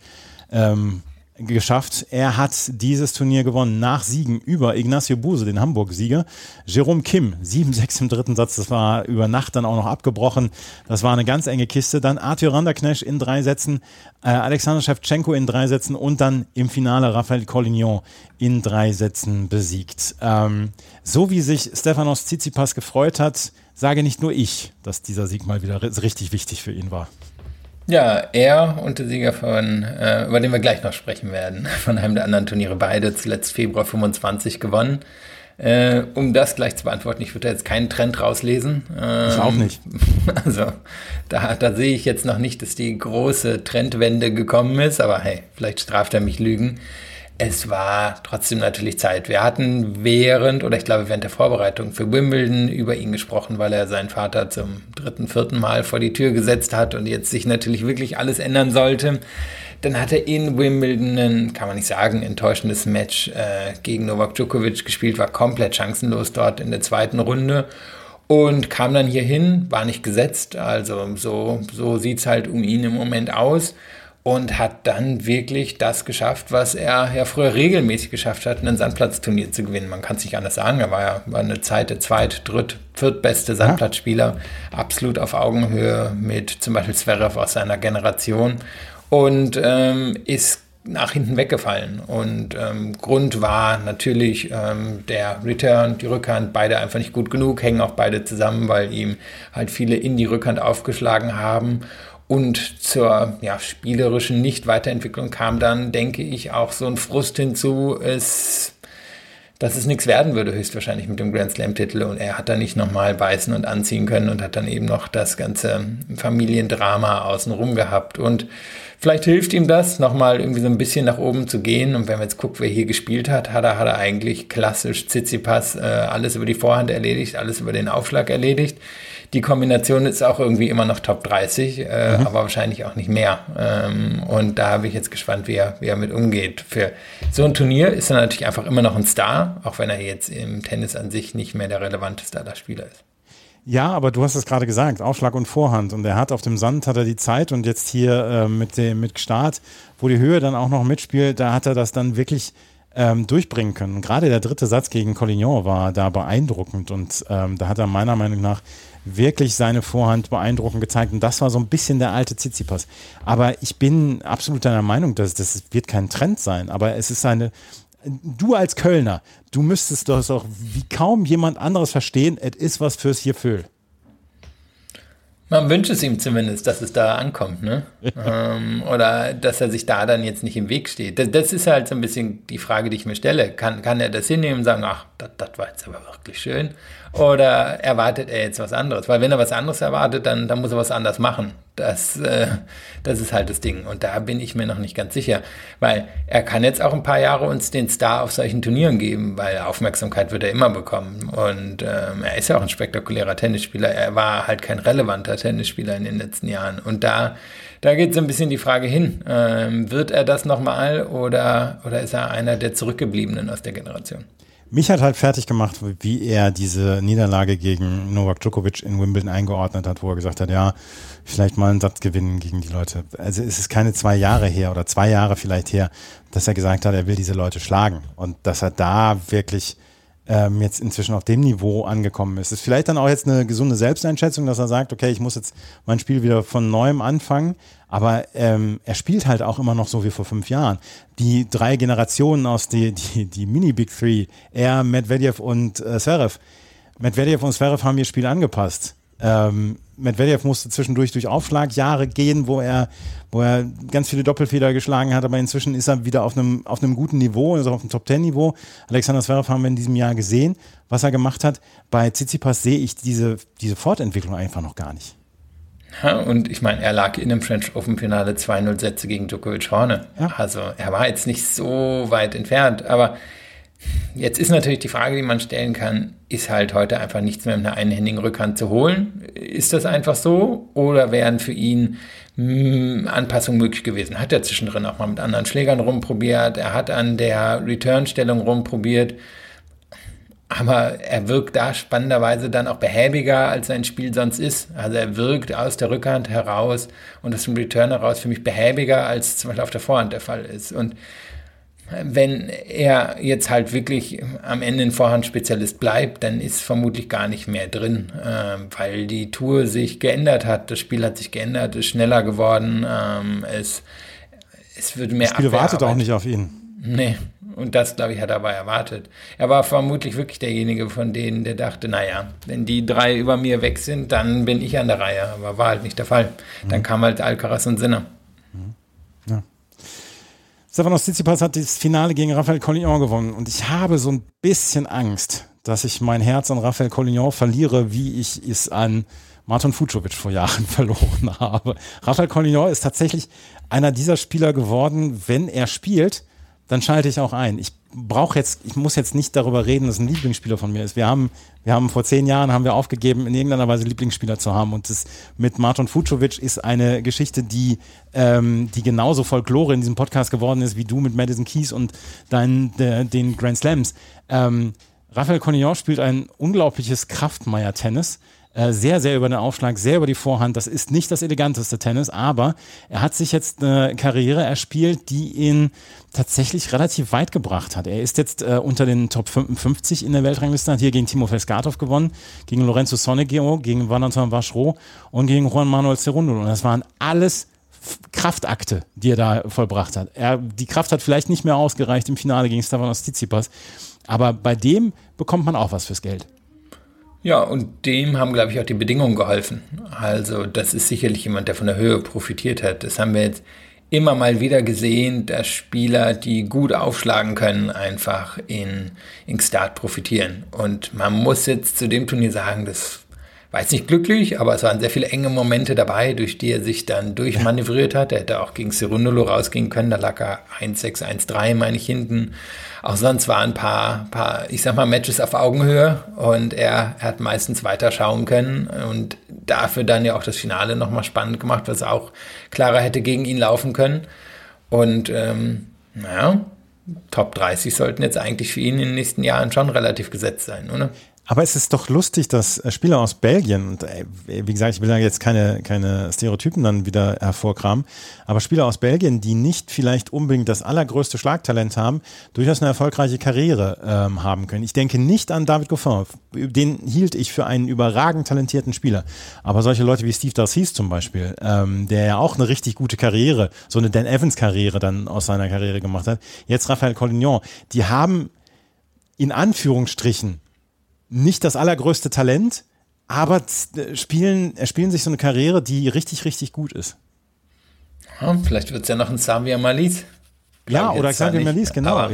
geschafft. Er hat dieses Turnier gewonnen nach Siegen über Ignacio Buse, den Hamburg-Sieger. Jerome Kim, 7-6 im 3. Satz, das war über Nacht dann auch noch abgebrochen. Das war eine ganz enge Kiste. Dann Arthur Randaknecht in 3 Sätzen, Alexander Shevchenko in 3 Sätzen und dann im Finale Raphael Collignon in 3 Sätzen besiegt. So wie sich Stefanos Tsitsipas gefreut hat, sage nicht nur ich, dass dieser Sieg mal wieder richtig wichtig für ihn war. Ja, er und der Sieger über den wir gleich noch sprechen werden, von einem der anderen Turniere, beide zuletzt Februar 25 gewonnen. Um das gleich zu beantworten, ich würde jetzt keinen Trend rauslesen. Ich auch nicht. Also da sehe ich jetzt noch nicht, dass die große Trendwende gekommen ist, aber hey, vielleicht straft er mich Lügen. Es war trotzdem natürlich Zeit. Wir hatten während der Vorbereitung für Wimbledon über ihn gesprochen, weil er seinen Vater zum 3., 4. Mal vor die Tür gesetzt hat und jetzt sich natürlich wirklich alles ändern sollte. Dann hat er in Wimbledon ein, kann man nicht sagen, enttäuschendes Match gegen Novak Djokovic gespielt, war komplett chancenlos dort in der 2. Runde und kam dann hier hin, war nicht gesetzt, also so sieht es halt um ihn im Moment aus. Und hat dann wirklich das geschafft, was er ja früher regelmäßig geschafft hat, ein Sandplatzturnier zu gewinnen. Man kann es nicht anders sagen. Er war eine Zeit der 2., 3., 4. beste Sandplatzspieler. Absolut auf Augenhöhe mit zum Beispiel Zverev aus seiner Generation. Und ist nach hinten weggefallen. Und Grund war natürlich der Return, die Rückhand, beide einfach nicht gut genug, hängen auch beide zusammen, weil ihm halt viele in die Rückhand aufgeschlagen haben. Und zur spielerischen Nicht-Weiterentwicklung kam dann, denke ich, auch so ein Frust hinzu, dass es nichts werden würde, höchstwahrscheinlich mit dem Grand Slam-Titel. Und er hat da nicht nochmal beißen und anziehen können und hat dann eben noch das ganze Familiendrama außenrum gehabt. Und vielleicht hilft ihm das, nochmal irgendwie so ein bisschen nach oben zu gehen. Und wenn man jetzt guckt, wer hier gespielt hat, hat er eigentlich klassisch Tsitsipas alles über die Vorhand erledigt, alles über den Aufschlag erledigt. Die Kombination ist auch irgendwie immer noch Top 30, aber wahrscheinlich auch nicht mehr. Und da bin ich jetzt gespannt, wie er mit umgeht. Für so ein Turnier ist er natürlich einfach immer noch ein Star, auch wenn er jetzt im Tennis an sich nicht mehr der relevanteste aller Spieler ist. Ja, aber du hast es gerade gesagt, Aufschlag und Vorhand. Und er hat auf dem Sand hat er die Zeit und jetzt hier mit Gstaad, wo die Höhe dann auch noch mitspielt, da hat er das dann wirklich durchbringen können. Und gerade der 3. Satz gegen Collignon war da beeindruckend und da hat er meiner Meinung nach wirklich seine Vorhand beeindruckend gezeigt und das war so ein bisschen der alte Tsitsipas. Aber ich bin absolut deiner Meinung, dass das wird kein Trend sein, aber es ist du als Kölner, du müsstest das auch wie kaum jemand anderes verstehen, es ist was fürs Gefühl. Man wünscht es ihm zumindest, dass es da ankommt, ne? Oder dass er sich da dann jetzt nicht im Weg steht. Das ist halt so ein bisschen die Frage, die ich mir stelle. Kann er das hinnehmen und sagen, ach, das war jetzt aber wirklich schön? Oder erwartet er jetzt was anderes? Weil wenn er was anderes erwartet, dann muss er was anderes machen. Das ist halt das Ding. Und da bin ich mir noch nicht ganz sicher. Weil er kann jetzt auch ein paar Jahre uns den Star auf solchen Turnieren geben, weil Aufmerksamkeit wird er immer bekommen. Und er ist ja auch ein spektakulärer Tennisspieler. Er war halt kein relevanter Tennisspieler in den letzten Jahren. Und da geht so ein bisschen die Frage hin. Wird er das nochmal oder ist er einer der Zurückgebliebenen aus der Generation? Mich hat halt fertig gemacht, wie er diese Niederlage gegen Novak Djokovic in Wimbledon eingeordnet hat, wo er gesagt hat, ja, vielleicht mal einen Satz gewinnen gegen die Leute. Also es ist keine 2 Jahre her oder 2 Jahre vielleicht her, dass er gesagt hat, er will diese Leute schlagen. Und dass er da wirklich jetzt inzwischen auf dem Niveau angekommen ist. Ist vielleicht dann auch jetzt eine gesunde Selbsteinschätzung, dass er sagt, okay, ich muss jetzt mein Spiel wieder von neuem anfangen, aber er spielt halt auch immer noch so wie vor 5 Jahren. Die 3 Generationen aus die Mini-Big Three, er, Medvedev und Zverev. Medvedev und Zverev haben ihr Spiel angepasst. Medvedev musste zwischendurch durch Aufschlagjahre gehen, wo er ganz viele Doppelfehler geschlagen hat, aber inzwischen ist er wieder auf einem guten Niveau, also auf dem Top-10-Niveau. Alexander Zverev haben wir in diesem Jahr gesehen, was er gemacht hat. Bei Tsitsipas sehe ich diese Fortentwicklung einfach noch gar nicht. Ja, und ich meine, er lag in einem French Open-Finale 2-0 Sätze gegen Djokovic vorne. Ja. Also er war jetzt nicht so weit entfernt, aber jetzt ist natürlich die Frage, die man stellen kann, ist halt heute einfach nichts mehr mit einer einhändigen Rückhand zu holen? Ist das einfach so? Oder wären für ihn Anpassungen möglich gewesen? Hat er zwischendrin auch mal mit anderen Schlägern rumprobiert? Er hat an der Return-Stellung rumprobiert. Aber er wirkt da spannenderweise dann auch behäbiger, als sein Spiel sonst ist. Also er wirkt aus der Rückhand heraus und aus dem Return heraus für mich behäbiger, als zum Beispiel auf der Vorhand der Fall ist. Und wenn er jetzt halt wirklich am Ende ein Vorhandspezialist bleibt, dann ist vermutlich gar nicht mehr drin, weil die Tour sich geändert hat, das Spiel hat sich geändert, ist schneller geworden, es wird mehr Das Spiel wartet auch nicht auf ihn. Nee, und das, glaube ich, hat er aber erwartet. Er war vermutlich wirklich derjenige von denen, der dachte, naja, wenn die 3 über mir weg sind, dann bin ich an der Reihe, aber war halt nicht der Fall. Dann kam halt Alcaraz und Sinner. Ja. Stefanos Tsitsipas hat das Finale gegen Rafael Collignon gewonnen und ich habe so ein bisschen Angst, dass ich mein Herz an Rafael Collignon verliere, wie ich es an Marton Fucsovics vor Jahren verloren habe. Rafael Collignon ist tatsächlich einer dieser Spieler geworden, wenn er spielt, dann schalte ich auch ein. Ich muss jetzt nicht darüber reden, dass ein Lieblingsspieler von mir ist. Wir haben vor 10 Jahren aufgegeben, in irgendeiner Weise Lieblingsspieler zu haben. Und das mit Marton Fucsovics ist eine Geschichte, die genauso Folklore in diesem Podcast geworden ist, wie du mit Madison Keys und den Grand Slams. Rafael Collignon spielt ein unglaubliches Kraftmeier-Tennis. Sehr, sehr über den Aufschlag, sehr über die Vorhand. Das ist nicht das eleganteste Tennis, aber er hat sich jetzt eine Karriere erspielt, die ihn tatsächlich relativ weit gebracht hat. Er ist jetzt unter den Top 55 in der Weltrangliste, hat hier gegen Timofey Skatov gewonnen, gegen Lorenzo Sonego, gegen Valentin Vachereau und gegen Juan Manuel Cerúndolo. Und das waren alles Kraftakte, die er da vollbracht hat. Die Kraft hat vielleicht nicht mehr ausgereicht im Finale gegen Stefanos Tsitsipas, aber bei dem bekommt man auch was fürs Geld. Ja, und dem haben, glaube ich, auch die Bedingungen geholfen. Also das ist sicherlich jemand, der von der Höhe profitiert hat. Das haben wir jetzt immer mal wieder gesehen, dass Spieler, die gut aufschlagen können, einfach in Start profitieren. Und man muss jetzt zu dem Turnier sagen, das war jetzt nicht glücklich, aber es waren sehr viele enge Momente dabei, durch die er sich dann durchmanövriert hat. Er hätte auch gegen Cerúndolo rausgehen können, da lag er 1-6, 1-3, meine ich, hinten. Auch sonst waren ein paar, ich sag mal, Matches auf Augenhöhe und er hat meistens weiter schauen können und dafür dann ja auch das Finale nochmal spannend gemacht, was auch klarer hätte gegen ihn laufen können. Und Top 30 sollten jetzt eigentlich für ihn in den nächsten Jahren schon relativ gesetzt sein, oder? Aber es ist doch lustig, dass Spieler aus Belgien, und wie gesagt, ich will da jetzt keine Stereotypen dann wieder hervorkramen, aber Spieler aus Belgien, die nicht vielleicht unbedingt das allergrößte Schlagtalent haben, durchaus eine erfolgreiche Karriere haben können. Ich denke nicht an David Goffin, den hielt ich für einen überragend talentierten Spieler. Aber solche Leute wie Steve Darcis zum Beispiel, der ja auch eine richtig gute Karriere, so eine Dan Evans-Karriere dann aus seiner Karriere gemacht hat, jetzt Raphael Collignon, die haben in Anführungsstrichen nicht das allergrößte Talent, aber spielen sich so eine Karriere, die richtig, richtig gut ist. Ja, vielleicht wird es ja noch ein Xavier Malisse. Ja, oder Xavier Malisse, genau.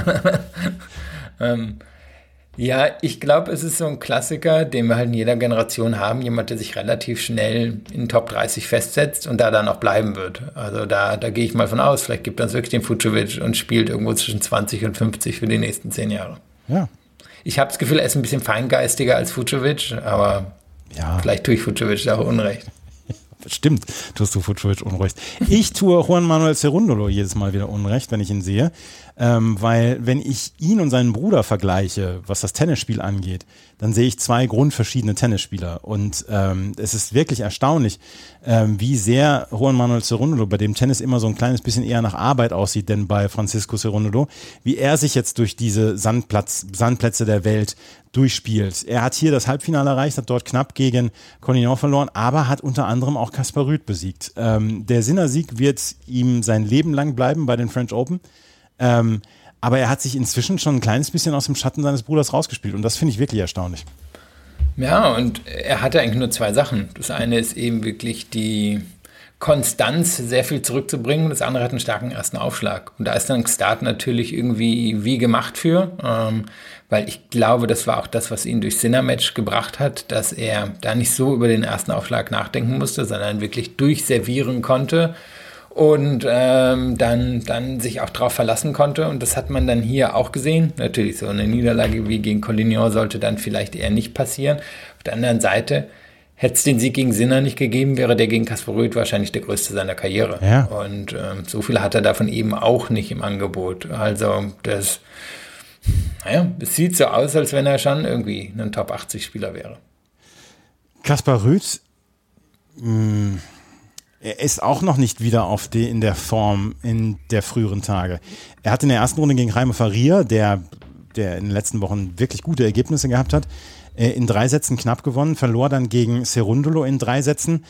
Ja, ich glaube, es ist so ein Klassiker, den wir halt in jeder Generation haben. Jemand, der sich relativ schnell in Top 30 festsetzt und da dann auch bleiben wird. Also da gehe ich mal von aus. Vielleicht gibt er uns wirklich den Vucevic und spielt irgendwo zwischen 20 und 50 für die nächsten 10 Jahre. Ja. Ich habe das Gefühl, er ist ein bisschen feingeistiger als Vucevic, aber vielleicht tue ich Vucevic auch Unrecht. Stimmt, tust du Vucevic Unrecht. Ich tue Juan Manuel Cerúndolo jedes Mal wieder Unrecht, wenn ich ihn sehe, weil wenn ich ihn und seinen Bruder vergleiche, was das Tennisspiel angeht, dann sehe ich zwei grundverschiedene Tennisspieler und es ist wirklich erstaunlich, wie sehr Juan Manuel Cerúndolo, bei dem Tennis immer so ein kleines bisschen eher nach Arbeit aussieht, denn bei Francisco Cerúndolo, wie er sich jetzt durch diese Sandplätze der Welt durchspielt. Er hat hier das Halbfinale erreicht, hat dort knapp gegen Collignon verloren, aber hat unter anderem auch Kaspar Ruud besiegt. Der Sinner-Sieg wird ihm sein Leben lang bleiben bei den French Open, aber er hat sich inzwischen schon ein kleines bisschen aus dem Schatten seines Bruders rausgespielt und das finde ich wirklich erstaunlich. Ja, und er hatte eigentlich nur zwei Sachen. Das eine ist eben wirklich die Konstanz, sehr viel zurückzubringen. Das andere hat einen starken ersten Aufschlag. Und da ist dann Start natürlich irgendwie wie gemacht für, weil ich glaube, das war auch das, was ihn durch Sinner-Match gebracht hat, dass er da nicht so über den ersten Aufschlag nachdenken musste, sondern wirklich durchservieren konnte und dann sich auch drauf verlassen konnte. Und das hat man dann hier auch gesehen. Natürlich, so eine Niederlage wie gegen Collignon sollte dann vielleicht eher nicht passieren. Auf der anderen Seite, hätte es den Sieg gegen Sinner nicht gegeben, wäre der gegen Kaspar Ruud wahrscheinlich der größte seiner Karriere. Ja. Und so viel hat er davon eben auch nicht im Angebot. Also es sieht so aus, als wenn er schon irgendwie ein Top-80-Spieler wäre. Kaspar Ruud, er ist auch noch nicht wieder in der Form in der früheren Tage. Er hat in der ersten Runde gegen Jaime Faria, der in den letzten Wochen wirklich gute Ergebnisse gehabt hat, in 3 Sätzen knapp gewonnen, verlor dann gegen Cerúndolo in 3 Sätzen.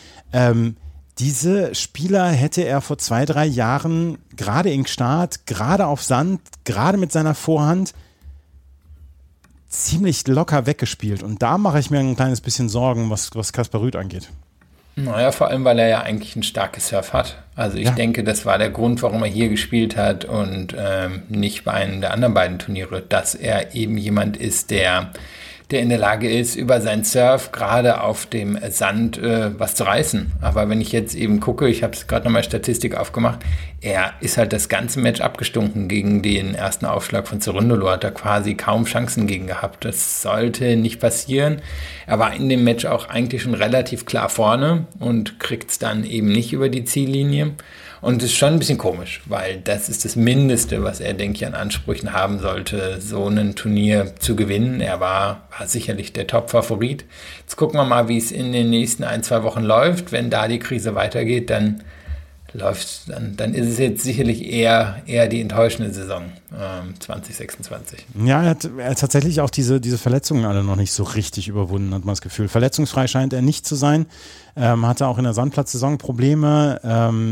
Diese Spieler hätte er vor 2-3 Jahren gerade in Start, gerade auf Sand, gerade mit seiner Vorhand ziemlich locker weggespielt. Und da mache ich mir ein kleines bisschen Sorgen, was Kaspar Ruud angeht. Naja, vor allem, weil er ja eigentlich ein starkes Surf hat. Also ich denke, das war der Grund, warum er hier gespielt hat und nicht bei einem der anderen beiden Turniere, dass er eben jemand ist, der in der Lage ist, über seinen Surf gerade auf dem Sand was zu reißen. Aber wenn ich jetzt eben gucke, ich habe es gerade nochmal Statistik aufgemacht, er ist halt das ganze Match abgestunken gegen den ersten Aufschlag von Cerúndolo, hat er quasi kaum Chancen gegen gehabt. Das sollte nicht passieren. Er war in dem Match auch eigentlich schon relativ klar vorne und kriegt es dann eben nicht über die Ziellinie. Und es ist schon ein bisschen komisch, weil das ist das Mindeste, was er, denke ich, an Ansprüchen haben sollte, so ein Turnier zu gewinnen. Er war sicherlich der Top-Favorit. Jetzt gucken wir mal, wie es in den nächsten 1-2 Wochen läuft. Wenn da die Krise weitergeht, dann ist es jetzt sicherlich eher die enttäuschende Saison 2026. Ja, er hat tatsächlich auch diese Verletzungen alle noch nicht so richtig überwunden, hat man das Gefühl. Verletzungsfrei scheint er nicht zu sein. Hatte auch in der Sandplatzsaison Probleme.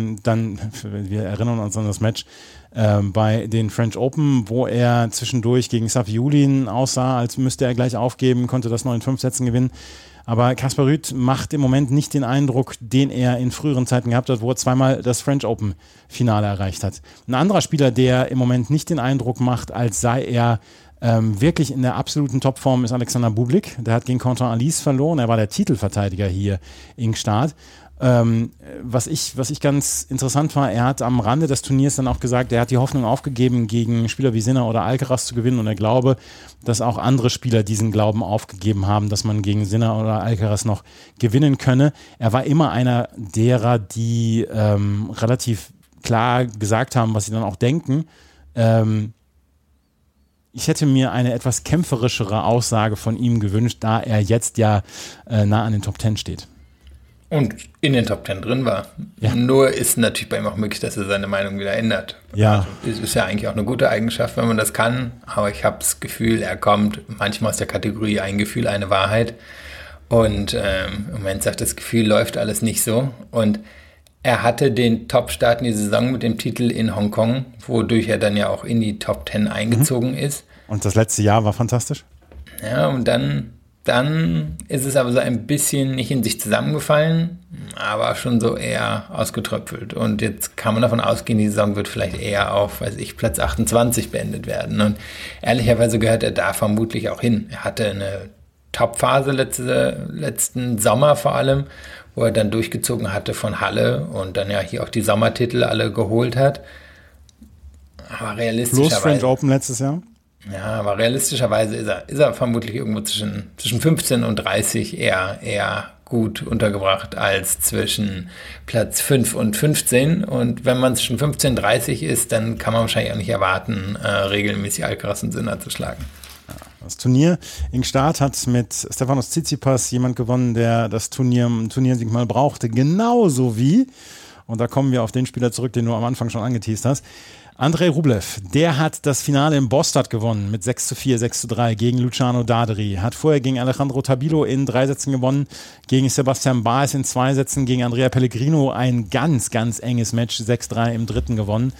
Wir erinnern uns an das Match bei den French Open, wo er zwischendurch gegen Safiullin aussah, als müsste er gleich aufgeben, konnte das noch in 5 Sätzen gewinnen. Aber Kaspar Ruud macht im Moment nicht den Eindruck, den er in früheren Zeiten gehabt hat, wo er zweimal das French Open Finale erreicht hat. Ein anderer Spieler, der im Moment nicht den Eindruck macht, als sei er wirklich in der absoluten Topform, ist Alexander Bublik. Der hat gegen Quentin Alice verloren. Er war der Titelverteidiger hier in Start. Was ich ganz interessant war, er hat am Rande des Turniers dann auch gesagt, er hat die Hoffnung aufgegeben, gegen Spieler wie Sinner oder Alcaraz zu gewinnen und er glaube, dass auch andere Spieler diesen Glauben aufgegeben haben, dass man gegen Sinner oder Alcaraz noch gewinnen könne. Er war immer einer derer, die relativ klar gesagt haben, was sie dann auch denken. ich hätte mir eine etwas kämpferischere Aussage von ihm gewünscht, da er jetzt ja nah an den Top 10 steht. Und in den Top 10 drin war. Ja. Nur ist natürlich bei ihm auch möglich, dass er seine Meinung wieder ändert. Ja. Also, das ist ja eigentlich auch eine gute Eigenschaft, wenn man das kann. Aber ich habe das Gefühl, er kommt manchmal aus der Kategorie ein Gefühl, eine Wahrheit. Und im Moment sagt das Gefühl, läuft alles nicht so. Und er hatte den Top-Start in die Saison mit dem Titel in Hongkong, wodurch er dann ja auch in die Top 10 eingezogen ist. Und das letzte Jahr war fantastisch? Ja, und dann ist es aber so ein bisschen nicht in sich zusammengefallen, aber schon so eher ausgetröpfelt. Und jetzt kann man davon ausgehen, die Saison wird vielleicht eher auf, Platz 28 beendet werden. Und ehrlicherweise gehört er da vermutlich auch hin. Er hatte eine Top-Phase letzten Sommer vor allem, wo er dann durchgezogen hatte von Halle und dann ja hier auch die Sommertitel alle geholt hat. Aber realistischerweise... Plus French Open letztes Jahr? Ja, aber realistischerweise ist er vermutlich irgendwo zwischen 15 und 30 eher gut untergebracht als zwischen Platz 5 und 15. Und wenn man zwischen 15 und 30 ist, dann kann man wahrscheinlich auch nicht erwarten, regelmäßig Alcaraz und Sinner zu schlagen. Das Turnier in Start hat mit Stefanos Tsitsipas jemand gewonnen, der das Turniersieg mal brauchte, genauso wie, und da kommen wir auf den Spieler zurück, den du am Anfang schon angeteast hast, Andrei Rublev, der hat das Finale in Bostad gewonnen mit 6:4, 6:3 gegen Luciano Daderi, hat vorher gegen Alejandro Tabilo in 3 Sätzen gewonnen, gegen Sebastian Baez in 2 Sätzen, gegen Andrea Pellegrino ein ganz, ganz enges Match, 6:3 im 3. gewonnen.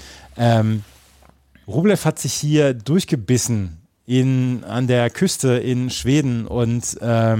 Rublev hat sich hier durchgebissen an der Küste in Schweden und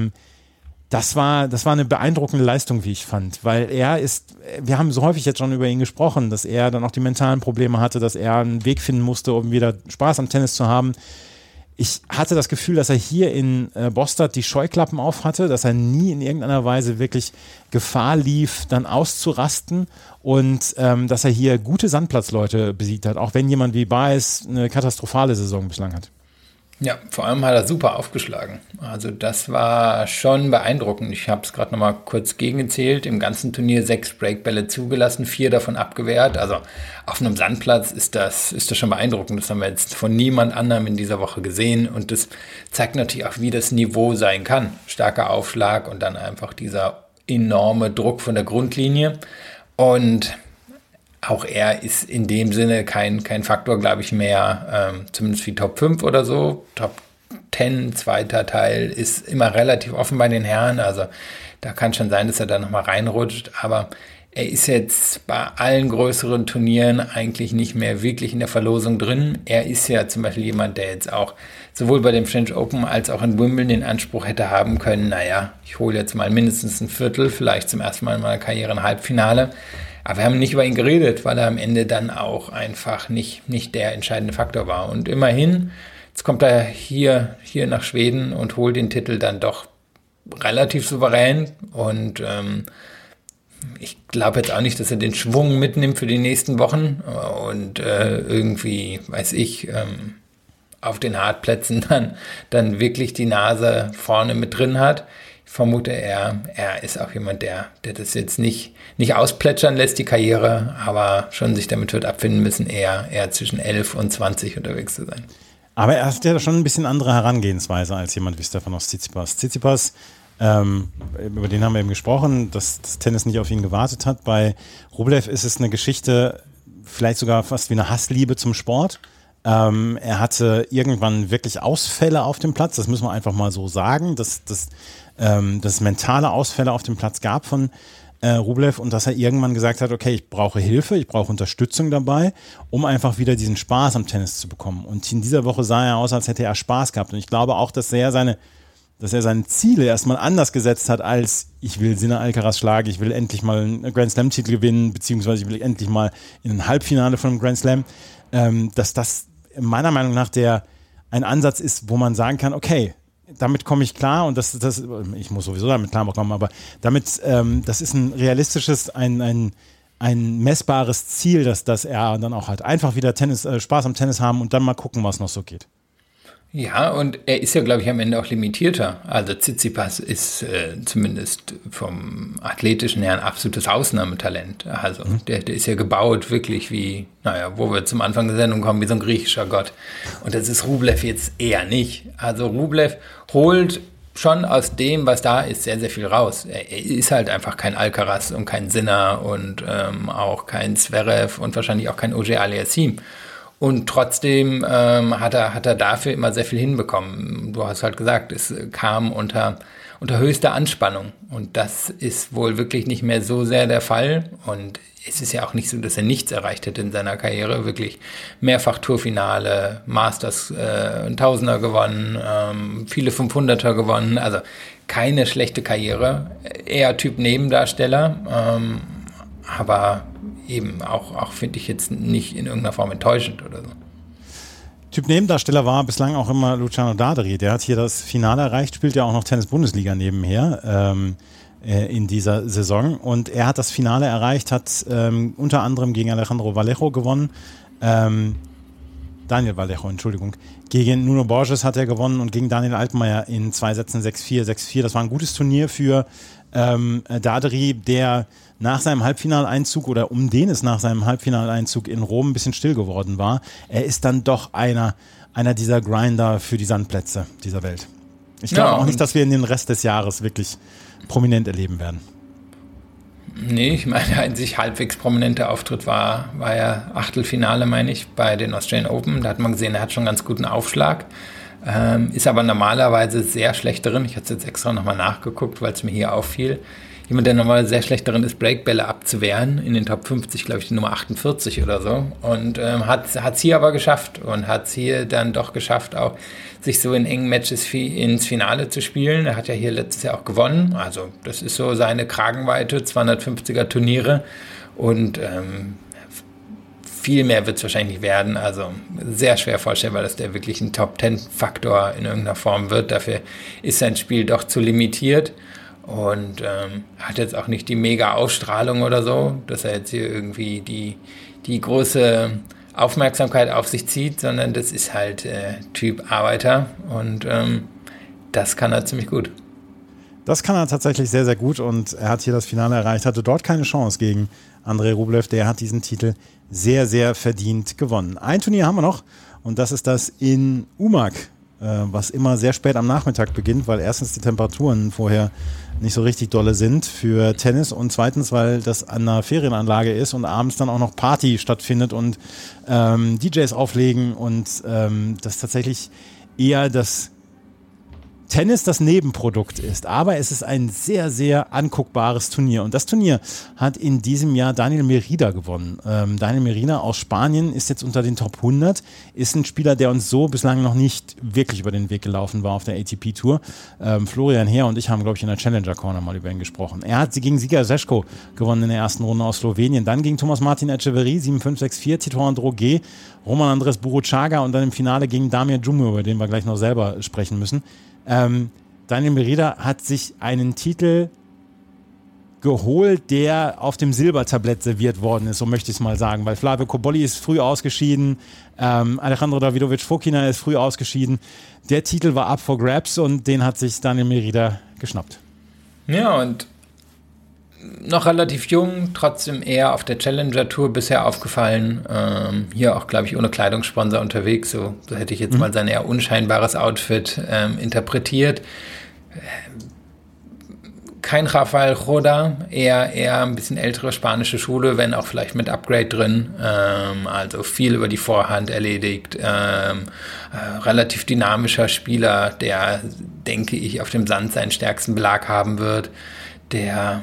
das war eine beeindruckende Leistung, wie ich fand, weil wir haben so häufig jetzt schon über ihn gesprochen, dass er dann auch die mentalen Probleme hatte, dass er einen Weg finden musste, um wieder Spaß am Tennis zu haben. Ich hatte das Gefühl, dass er hier in Bostad die Scheuklappen auf hatte, dass er nie in irgendeiner Weise wirklich Gefahr lief, dann auszurasten und dass er hier gute Sandplatzleute besiegt hat, auch wenn jemand wie Baez eine katastrophale Saison bislang hat. Ja, vor allem hat er super aufgeschlagen. Also das war schon beeindruckend. Ich habe es gerade nochmal kurz gegengezählt. Im ganzen Turnier 6 Breakbälle zugelassen, 4 davon abgewehrt. Also auf einem Sandplatz ist das schon beeindruckend. Das haben wir jetzt von niemand anderem in dieser Woche gesehen. Und das zeigt natürlich auch, wie das Niveau sein kann. Starker Aufschlag und dann einfach dieser enorme Druck von der Grundlinie. Und auch er ist in dem Sinne kein Faktor, glaube ich, mehr, zumindest wie Top 5 oder so. Top 10, zweiter Teil, ist immer relativ offen bei den Herren. Also da kann schon sein, dass er da nochmal reinrutscht. Aber er ist jetzt bei allen größeren Turnieren eigentlich nicht mehr wirklich in der Verlosung drin. Er ist ja zum Beispiel jemand, der jetzt auch sowohl bei dem French Open als auch in Wimbledon den Anspruch hätte haben können, naja, ich hole jetzt mal mindestens ein Viertel, vielleicht zum ersten Mal in meiner Karriere ein Halbfinale. Aber wir haben nicht über ihn geredet, weil er am Ende dann auch einfach nicht der entscheidende Faktor war. Und immerhin, jetzt kommt er hier nach Schweden und holt den Titel dann doch relativ souverän. Und ich glaube jetzt auch nicht, dass er den Schwung mitnimmt für die nächsten Wochen und irgendwie, auf den Hartplätzen dann wirklich die Nase vorne mit drin hat. Ich vermute, er ist auch jemand, der das jetzt nicht ausplätschern lässt, die Karriere, aber schon sich damit wird abfinden müssen, eher zwischen 11 und 20 unterwegs zu sein. Aber er hat ja schon ein bisschen andere Herangehensweise als jemand wie Stefanos Tsitsipas. Tsitsipas, über den haben wir eben gesprochen, dass das Tennis nicht auf ihn gewartet hat. Bei Rublev ist es eine Geschichte, vielleicht sogar fast wie eine Hassliebe zum Sport. Er hatte irgendwann wirklich Ausfälle auf dem Platz, das müssen wir einfach mal so sagen, dass es mentale Ausfälle auf dem Platz gab von Rublev und dass er irgendwann gesagt hat, okay, ich brauche Hilfe, ich brauche Unterstützung dabei, um einfach wieder diesen Spaß am Tennis zu bekommen. Und in dieser Woche sah er aus, als hätte er Spaß gehabt. Und ich glaube auch, dass er seine Ziele erstmal anders gesetzt hat, als ich will Sinner Alcaraz schlagen, ich will endlich mal einen Grand Slam-Titel gewinnen, beziehungsweise ich will endlich mal in ein Halbfinale von einem Grand Slam, dass das meiner Meinung nach ein Ansatz ist, wo man sagen kann, okay, damit komme ich klar und ich muss sowieso damit klarkommen, aber damit, das ist ein realistisches, ein messbares Ziel, dass er dann auch halt einfach wieder Spaß am Tennis haben und dann mal gucken, was noch so geht. Ja, und er ist ja, glaube ich, am Ende auch limitierter. Also Tsitsipas ist zumindest vom Athletischen her ein absolutes Ausnahmetalent. Also der ist ja gebaut wirklich wie, wo wir zum Anfang der Sendung kommen, wie so ein griechischer Gott. Und das ist Rublev jetzt eher nicht. Also Rublev holt schon aus dem, was da ist, sehr, sehr viel raus. Er ist halt einfach kein Alcaraz und kein Sinner und auch kein Zverev und wahrscheinlich auch kein Auger-Aliassime. Und trotzdem hat er dafür immer sehr viel hinbekommen. Du hast halt gesagt, es kam unter höchster Anspannung. Und das ist wohl wirklich nicht mehr so sehr der Fall. Und es ist ja auch nicht so, dass er nichts erreicht hätte in seiner Karriere. Wirklich mehrfach Tourfinale, Masters, Tausender gewonnen, viele 500er gewonnen. Also keine schlechte Karriere. Eher Typ Nebendarsteller. Aber eben auch finde ich jetzt nicht in irgendeiner Form enttäuschend oder so. Typ Nebendarsteller war bislang auch immer Luciano Dadri. Der hat hier das Finale erreicht, spielt ja auch noch Tennis-Bundesliga nebenher in dieser Saison. Und er hat das Finale erreicht, hat unter anderem gegen Alejandro Vallejo gewonnen. Daniel Vallejo, Entschuldigung. Gegen Nuno Borges hat er gewonnen und gegen Daniel Altmaier in 2 Sätzen 6-4, 6-4. Das war ein gutes Turnier für Dadri, der nach seinem Halbfinaleinzug oder um den es nach seinem Halbfinaleinzug in Rom ein bisschen still geworden war. Er ist dann doch einer dieser Grinder für die Sandplätze dieser Welt. Ich glaube auch nicht, dass wir ihn den Rest des Jahres wirklich prominent erleben werden. Nee, ich meine, der einzig halbwegs prominente Auftritt war ja Achtelfinale, meine ich, bei den Australian Open. Da hat man gesehen, er hat schon einen ganz guten Aufschlag. Ist aber normalerweise sehr schlecht darin. Ich hatte es jetzt extra nochmal nachgeguckt, weil es mir hier auffiel. Jemand, der normalerweise sehr schlecht darin ist, Breakbälle abzuwehren. In den Top 50, glaube ich, die Nummer 48 oder so. Und hat es hier aber geschafft. Und hat es hier dann doch geschafft, auch sich so in engen Matches ins Finale zu spielen. Er hat ja hier letztes Jahr auch gewonnen. Also das ist so seine Kragenweite, 250er Turniere. Und viel mehr wird es wahrscheinlich nicht werden. Also sehr schwer vorstellbar, dass der wirklich ein Top-10-Faktor in irgendeiner Form wird. Dafür ist sein Spiel doch zu limitiert. Und hat jetzt auch nicht die mega Ausstrahlung oder so, dass er jetzt hier irgendwie die große Aufmerksamkeit auf sich zieht, sondern das ist halt Typ Arbeiter und das kann er ziemlich gut. Das kann er tatsächlich sehr, sehr gut und er hat hier das Finale erreicht, hatte dort keine Chance gegen Andrei Rublev, der hat diesen Titel sehr, sehr verdient gewonnen. Ein Turnier haben wir noch und das ist das in Umag, was immer sehr spät am Nachmittag beginnt, weil erstens die Temperaturen vorher nicht so richtig dolle sind für Tennis und zweitens, weil das an einer Ferienanlage ist und abends dann auch noch Party stattfindet und DJs auflegen und das tatsächlich eher das Tennis das Nebenprodukt ist, aber es ist ein sehr, sehr anguckbares Turnier und das Turnier hat in diesem Jahr Daniel Merida gewonnen. Daniel Merida aus Spanien ist jetzt unter den Top 100, ist ein Spieler, der uns so bislang noch nicht wirklich über den Weg gelaufen war auf der ATP-Tour. Florian Heer und ich haben, glaube ich, in der Challenger Corner mal über ihn gesprochen. Er hat sie gegen Siga Seško gewonnen in der ersten Runde aus Slowenien, dann gegen Thomas Martin Etcheverry, 7-5, 6-4, Tito Androge, Roman Andres Buruchaga und dann im Finale gegen Damir Džumhur, über den wir gleich noch selber sprechen müssen. Daniel Merida hat sich einen Titel geholt, der auf dem Silbertablett serviert worden ist, so möchte ich es mal sagen, weil Flavio Cobolli ist früh ausgeschieden, Alejandro Davidovich-Fokina ist früh ausgeschieden. Der Titel war up for grabs und den hat sich Daniel Merida geschnappt. Ja, und noch relativ jung, trotzdem eher auf der Challenger-Tour bisher aufgefallen. Hier auch, glaube ich, ohne Kleidungssponsor unterwegs. So hätte ich jetzt mal sein eher unscheinbares Outfit interpretiert. Kein Rafael Roda, eher ein bisschen ältere spanische Schule, wenn auch vielleicht mit Upgrade drin. Also viel über die Vorhand erledigt. Relativ dynamischer Spieler, der, denke ich, auf dem Sand seinen stärksten Belag haben wird. Der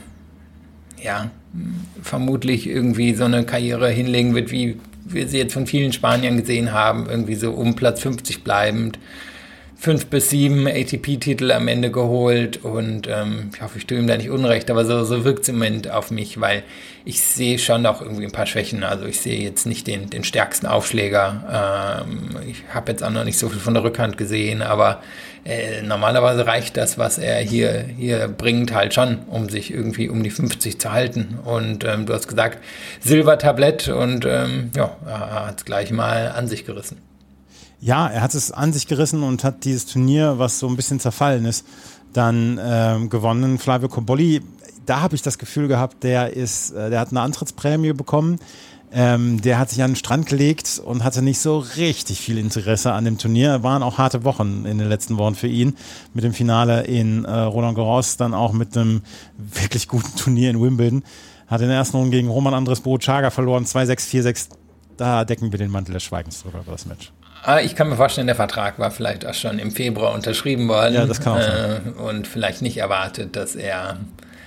vermutlich irgendwie so eine Karriere hinlegen wird, wie wir sie jetzt von vielen Spaniern gesehen haben, irgendwie so um Platz 50 bleibend, 5 bis 7 ATP-Titel am Ende geholt und ich hoffe, ich tue ihm da nicht unrecht, aber so wirkt es im Moment auf mich, weil ich sehe schon auch irgendwie ein paar Schwächen, also ich sehe jetzt nicht den stärksten Aufschläger, ich habe jetzt auch noch nicht so viel von der Rückhand gesehen, aber normalerweise reicht das, was er hier bringt, halt schon, um sich irgendwie um die 50 zu halten. Und du hast gesagt, Silbertablett und er hat es gleich mal an sich gerissen. Ja, er hat es an sich gerissen und hat dieses Turnier, was so ein bisschen zerfallen ist, dann gewonnen. Flavio Cobolli, da habe ich das Gefühl gehabt, der hat eine Antrittsprämie bekommen. Der hat sich an den Strand gelegt und hatte nicht so richtig viel Interesse an dem Turnier. Waren auch harte Wochen in den letzten Wochen für ihn. Mit dem Finale in Roland Garros, dann auch mit einem wirklich guten Turnier in Wimbledon. Hat in der ersten Runde gegen Roman Andres Boruchaga verloren, 2-6, 4-6. Da decken wir den Mantel des Schweigens drüber über das Match. Ich kann mir vorstellen, der Vertrag war vielleicht auch schon im Februar unterschrieben worden. Ja, das kann auch sein. Und vielleicht nicht erwartet, dass er,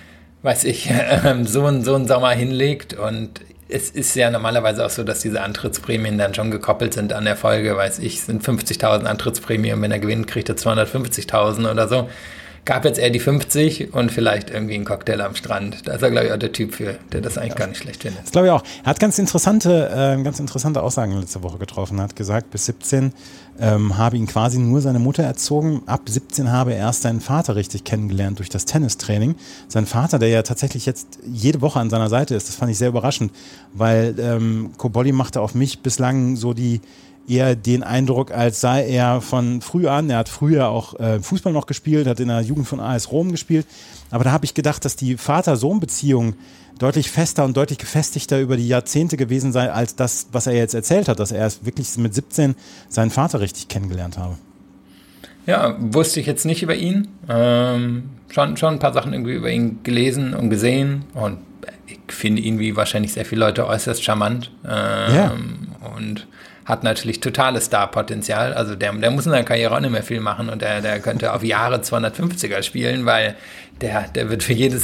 so einen Sommer hinlegt. Und es ist ja normalerweise auch so, dass diese Antrittsprämien dann schon gekoppelt sind an Erfolge. Sind 50.000 Antrittsprämien und wenn er gewinnt, kriegt er 250.000 oder so. Gab jetzt eher die 50 und vielleicht irgendwie einen Cocktail am Strand. Da ist er, glaube ich, auch der Typ für, der das eigentlich gar nicht schlecht findet. Das glaube ich auch. Er hat ganz interessante Aussagen letzte Woche getroffen. Er hat gesagt, bis 17 habe ihn quasi nur seine Mutter erzogen. Ab 17 habe er erst seinen Vater richtig kennengelernt durch das Tennistraining. Sein Vater, der ja tatsächlich jetzt jede Woche an seiner Seite ist, das fand ich sehr überraschend, weil Cobolli machte auf mich bislang so eher den Eindruck, als sei er von früh an, er hat früher auch Fußball noch gespielt, hat in der Jugend von AS Rom gespielt, aber da habe ich gedacht, dass die Vater-Sohn-Beziehung deutlich fester und deutlich gefestigter über die Jahrzehnte gewesen sei, als das, was er jetzt erzählt hat, dass er erst wirklich mit 17 seinen Vater richtig kennengelernt habe. Ja, wusste ich jetzt nicht über ihn, schon ein paar Sachen irgendwie über ihn gelesen und gesehen und ich finde ihn, wie wahrscheinlich sehr viele Leute, äußerst charmant und hat natürlich totales Starpotenzial. Also der muss in seiner Karriere auch nicht mehr viel machen und der könnte auf Jahre 250er spielen, weil der wird für jedes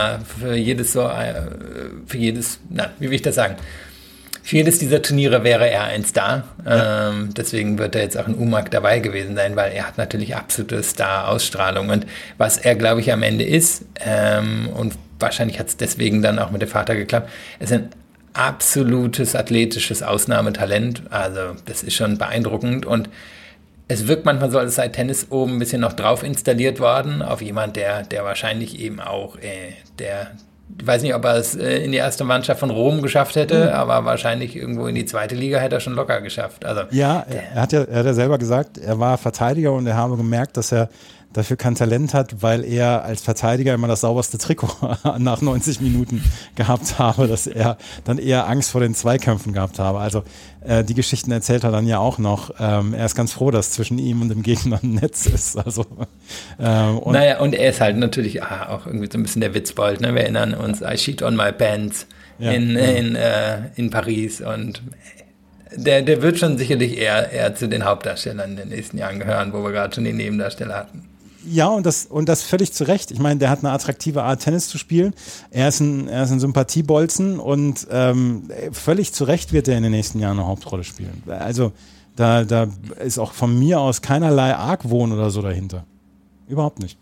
dieser Turniere wäre er ein Star. Ja. Deswegen wird er jetzt auch in Umag dabei gewesen sein, weil er hat natürlich absolute Star-Ausstrahlung. Und was er, glaube ich, am Ende ist, und wahrscheinlich hat es deswegen dann auch mit dem Vater geklappt, ist ein absolutes athletisches Ausnahmetalent. Also das ist schon beeindruckend und es wirkt manchmal so, als sei Tennis oben ein bisschen noch drauf installiert worden auf jemand, der wahrscheinlich eben auch ich weiß nicht, ob er es in die erste Mannschaft von Rom geschafft hätte, aber wahrscheinlich irgendwo in die zweite Liga hätte er schon locker geschafft. Also, ja, er hat ja selber gesagt, er war Verteidiger und er habe gemerkt, dass er dafür kein Talent hat, weil er als Verteidiger immer das sauberste Trikot nach 90 Minuten gehabt habe, dass er dann eher Angst vor den Zweikämpfen gehabt habe. Also die Geschichten erzählt er dann ja auch noch. Er ist ganz froh, dass zwischen ihm und dem Gegner ein Netz ist. Also, und er ist halt natürlich auch irgendwie so ein bisschen der Witzbold. Ne? Wir erinnern uns, I shit on my pants in Paris und der wird schon sicherlich eher zu den Hauptdarstellern in den nächsten Jahren gehören, wo wir gerade schon die Nebendarsteller hatten. Ja, und das völlig zu Recht. Ich meine, der hat eine attraktive Art, Tennis zu spielen. Er ist ein Sympathiebolzen und völlig zu Recht wird er in den nächsten Jahren eine Hauptrolle spielen. Also da ist auch von mir aus keinerlei Argwohn oder so dahinter. Überhaupt nicht.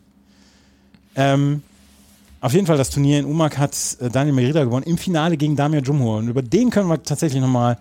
Auf jeden Fall, das Turnier in Umag hat Daniel Merida gewonnen, im Finale gegen Damir Džumhur. Und über den können wir tatsächlich nochmal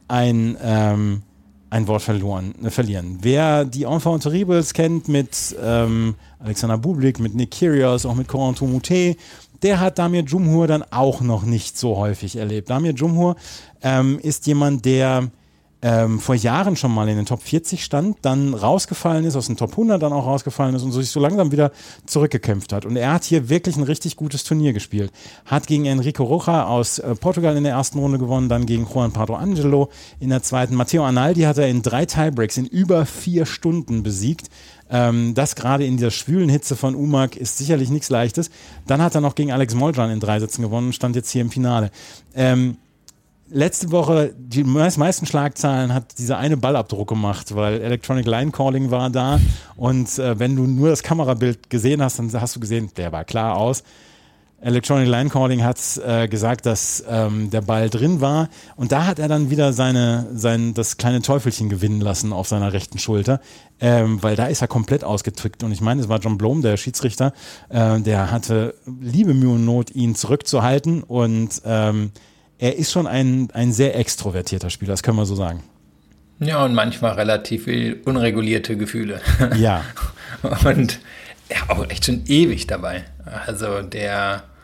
ein Wort verlieren. Wer die Enfants Terribles kennt mit Alexander Bublik, mit Nick Kyrgios, auch mit Corentin Moutet, der hat Damir Džumhur dann auch noch nicht so häufig erlebt. Damir Džumhur ist jemand, der vor Jahren schon mal in den Top 40 stand, dann rausgefallen ist, aus den Top 100 dann auch rausgefallen ist und sich so langsam wieder zurückgekämpft hat. Und er hat hier wirklich ein richtig gutes Turnier gespielt. Hat gegen Enrico Rocha aus Portugal in der ersten Runde gewonnen, dann gegen Juan Pablo Angelo in der zweiten. Matteo Arnaldi hat er in 3 Tiebreaks in über 4 Stunden besiegt. Das gerade in dieser schwülen Hitze von Umag ist sicherlich nichts Leichtes. Dann hat er noch gegen Alex Molcan in 3 Sätzen gewonnen und stand jetzt hier im Finale. Letzte Woche, die meisten Schlagzeilen hat dieser eine Ballabdruck gemacht, weil Electronic Line Calling war da und wenn du nur das Kamerabild gesehen hast, dann hast du gesehen, der war klar aus. Electronic Line Calling hat gesagt, dass der Ball drin war und da hat er dann wieder das kleine Teufelchen gewinnen lassen auf seiner rechten Schulter, weil da ist er komplett ausgetrickt und ich meine, es war John Blom, der Schiedsrichter, der hatte liebe Mühe und Not, ihn zurückzuhalten und er ist schon ein sehr extrovertierter Spieler, das können wir so sagen. Ja, und manchmal relativ viel unregulierte Gefühle. Ja. Und ja, auch echt schon ewig dabei. Also der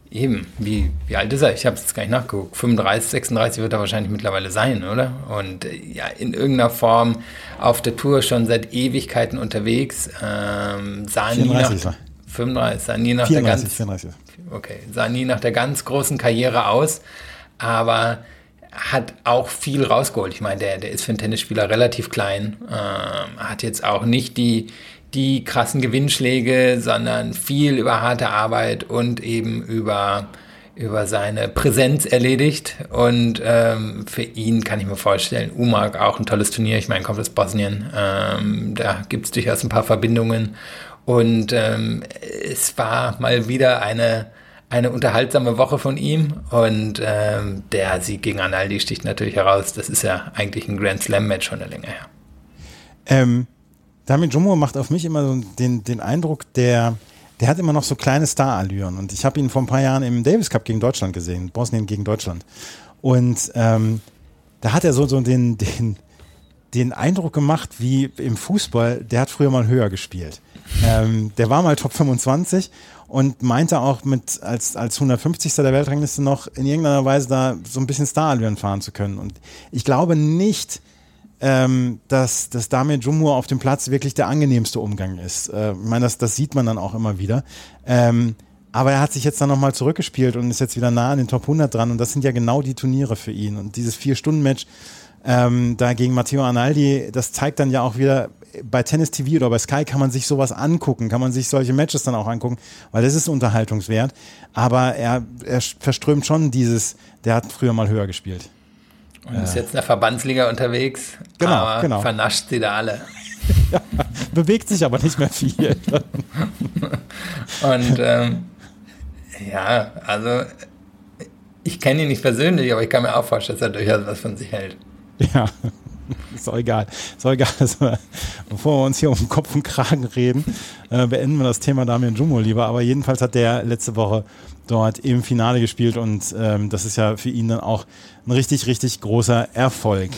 Eben, wie alt ist er? Ich habe es jetzt gar nicht nachgeguckt. 35, 36 wird er wahrscheinlich mittlerweile sein, oder? Und ja, in irgendeiner Form auf der Tour schon seit Ewigkeiten unterwegs. Sah 34 nie nach 34. Okay, sah nie nach der ganz großen Karriere aus, aber hat auch viel rausgeholt. Ich meine, der ist für einen Tennisspieler relativ klein, hat jetzt auch nicht die krassen Gewinnschläge, sondern viel über harte Arbeit und eben über seine Präsenz erledigt. Und für ihn kann ich mir vorstellen, Umag auch ein tolles Turnier. Ich meine, kommt aus Bosnien. Da gibt es durchaus ein paar Verbindungen. Und es war mal wieder eine unterhaltsame Woche von ihm. Und der Sieg gegen Arnaldi sticht natürlich heraus. Das ist ja eigentlich ein Grand Slam-Match schon eine Länge her. Damian Džumhur macht auf mich immer so den Eindruck, der hat immer noch so kleine Star-Allüren. Und ich habe ihn vor ein paar Jahren im Davis Cup gegen Deutschland gesehen, Bosnien gegen Deutschland. Und da hat er so den Eindruck gemacht, wie im Fußball, der hat früher mal höher gespielt. Der war mal Top 25 und meinte auch als 150. der Weltrangliste noch in irgendeiner Weise da so ein bisschen Star-Allüren fahren zu können. Und ich glaube nicht, dass Damian Džumhur auf dem Platz wirklich der angenehmste Umgang ist. Ich meine, das sieht man dann auch immer wieder. Aber er hat sich jetzt dann nochmal zurückgespielt und ist jetzt wieder nah an den Top 100 dran. Und das sind ja genau die Turniere für ihn. Und dieses 4-Stunden-Match da gegen Matteo Arnaldi, das zeigt dann ja auch wieder, bei Tennis TV oder bei Sky kann man sich sowas angucken, kann man sich solche Matches dann auch angucken, weil das ist unterhaltungswert. Aber er verströmt schon der hat früher mal höher gespielt. Und ist jetzt in der Verbandsliga unterwegs, genau. Vernascht sie da alle. Ja, bewegt sich aber nicht mehr viel. Und also ich kenne ihn nicht persönlich, aber ich kann mir auch vorstellen, dass er durchaus was von sich hält. Ja, ist auch egal. Bevor wir uns hier um Kopf und Kragen reden, beenden wir das Thema Damian Džumhur lieber. Aber jedenfalls hat der letzte Woche dort im Finale gespielt und das ist ja für ihn dann auch ein richtig, richtig großer Erfolg.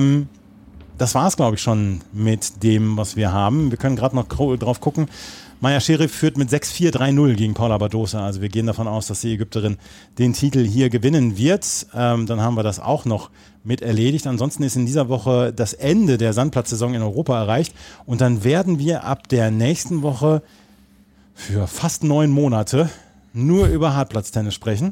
Das war es, glaube ich, schon mit dem, was wir haben. Wir können gerade noch drauf gucken. Mayar Sherif führt mit 6-4, 3-0 gegen Paula Badosa. Also wir gehen davon aus, dass die Ägypterin den Titel hier gewinnen wird. Dann haben wir das auch noch mit erledigt. Ansonsten ist in dieser Woche das Ende der Sandplatzsaison in Europa erreicht. Und dann werden wir ab der nächsten Woche für fast 9 Monate nur über Hartplatztennis sprechen.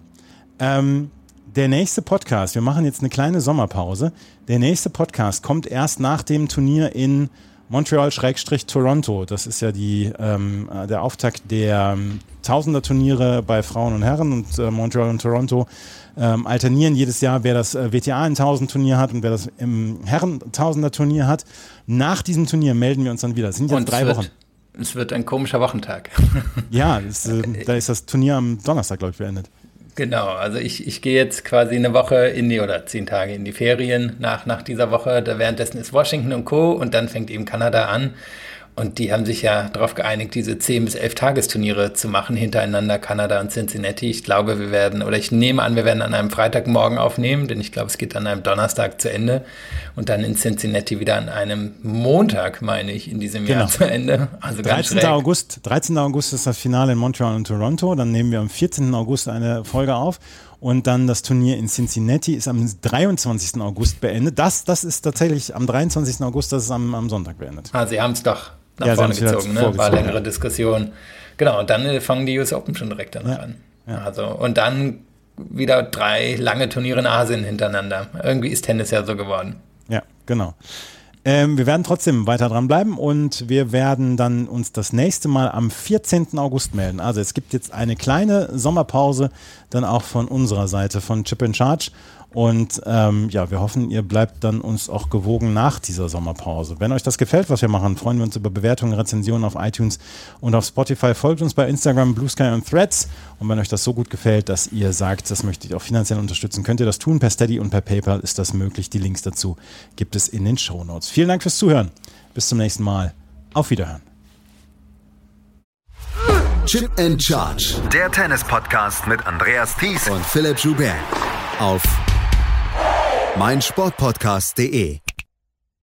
Der nächste Podcast, wir machen jetzt eine kleine Sommerpause. Der nächste Podcast kommt erst nach dem Turnier in Montreal/Toronto. Das ist ja der Auftakt der Tausender-Turniere bei Frauen und Herren und Montreal und Toronto alternieren jedes Jahr, wer das WTA ein 1000-Turnier hat und wer das im Herren-Tausender-Turnier hat. Nach diesem Turnier melden wir uns dann wieder. Das sind jetzt 3 Wochen. Es wird ein komischer Wochentag. Ja, da ist das Turnier am Donnerstag, glaube ich, beendet. Genau, also ich gehe jetzt quasi eine Woche 10 Tage in die Ferien nach dieser Woche. Währenddessen ist Washington und Co. und dann fängt eben Kanada an. Und die haben sich ja darauf geeinigt, diese 10 bis 11 Tagesturniere zu machen, hintereinander Kanada und Cincinnati. Ich glaube, ich nehme an, wir werden an einem Freitagmorgen aufnehmen, denn ich glaube, es geht an einem Donnerstag zu Ende und dann in Cincinnati wieder an einem Montag, meine ich, in diesem Jahr zu Ende. Also 13. August ist das Finale in Montreal und Toronto. Dann nehmen wir am 14. August eine Folge auf. Und dann das Turnier in Cincinnati ist am 23. August beendet. Das ist tatsächlich am 23. August, das ist am Sonntag beendet. Sie haben es doch nach vorne gezogen, ne? War längere Diskussion. Genau, und dann fangen die US Open schon direkt danach an. Ja. Also, und dann wieder 3 lange Turniere in Asien hintereinander. Irgendwie ist Tennis ja so geworden. Ja, genau. Wir werden trotzdem weiter dranbleiben und wir werden dann uns das nächste Mal am 14. August melden. Also es gibt jetzt eine kleine Sommerpause, dann auch von unserer Seite von Chip in Charge. Und wir hoffen, ihr bleibt dann uns auch gewogen nach dieser Sommerpause. Wenn euch das gefällt, was wir machen, freuen wir uns über Bewertungen, Rezensionen auf iTunes und auf Spotify. Folgt uns bei Instagram, Blue Sky und Threads. Und wenn euch das so gut gefällt, dass ihr sagt, das möchte ich auch finanziell unterstützen, könnt ihr das tun. Per Steady und per PayPal ist das möglich. Die Links dazu gibt es in den Shownotes. Vielen Dank fürs Zuhören. Bis zum nächsten Mal. Auf Wiederhören. Chip and Charge. Der Tennis-Podcast mit Andreas Thies und Philipp Joubert. Auf meinsportpodcast.de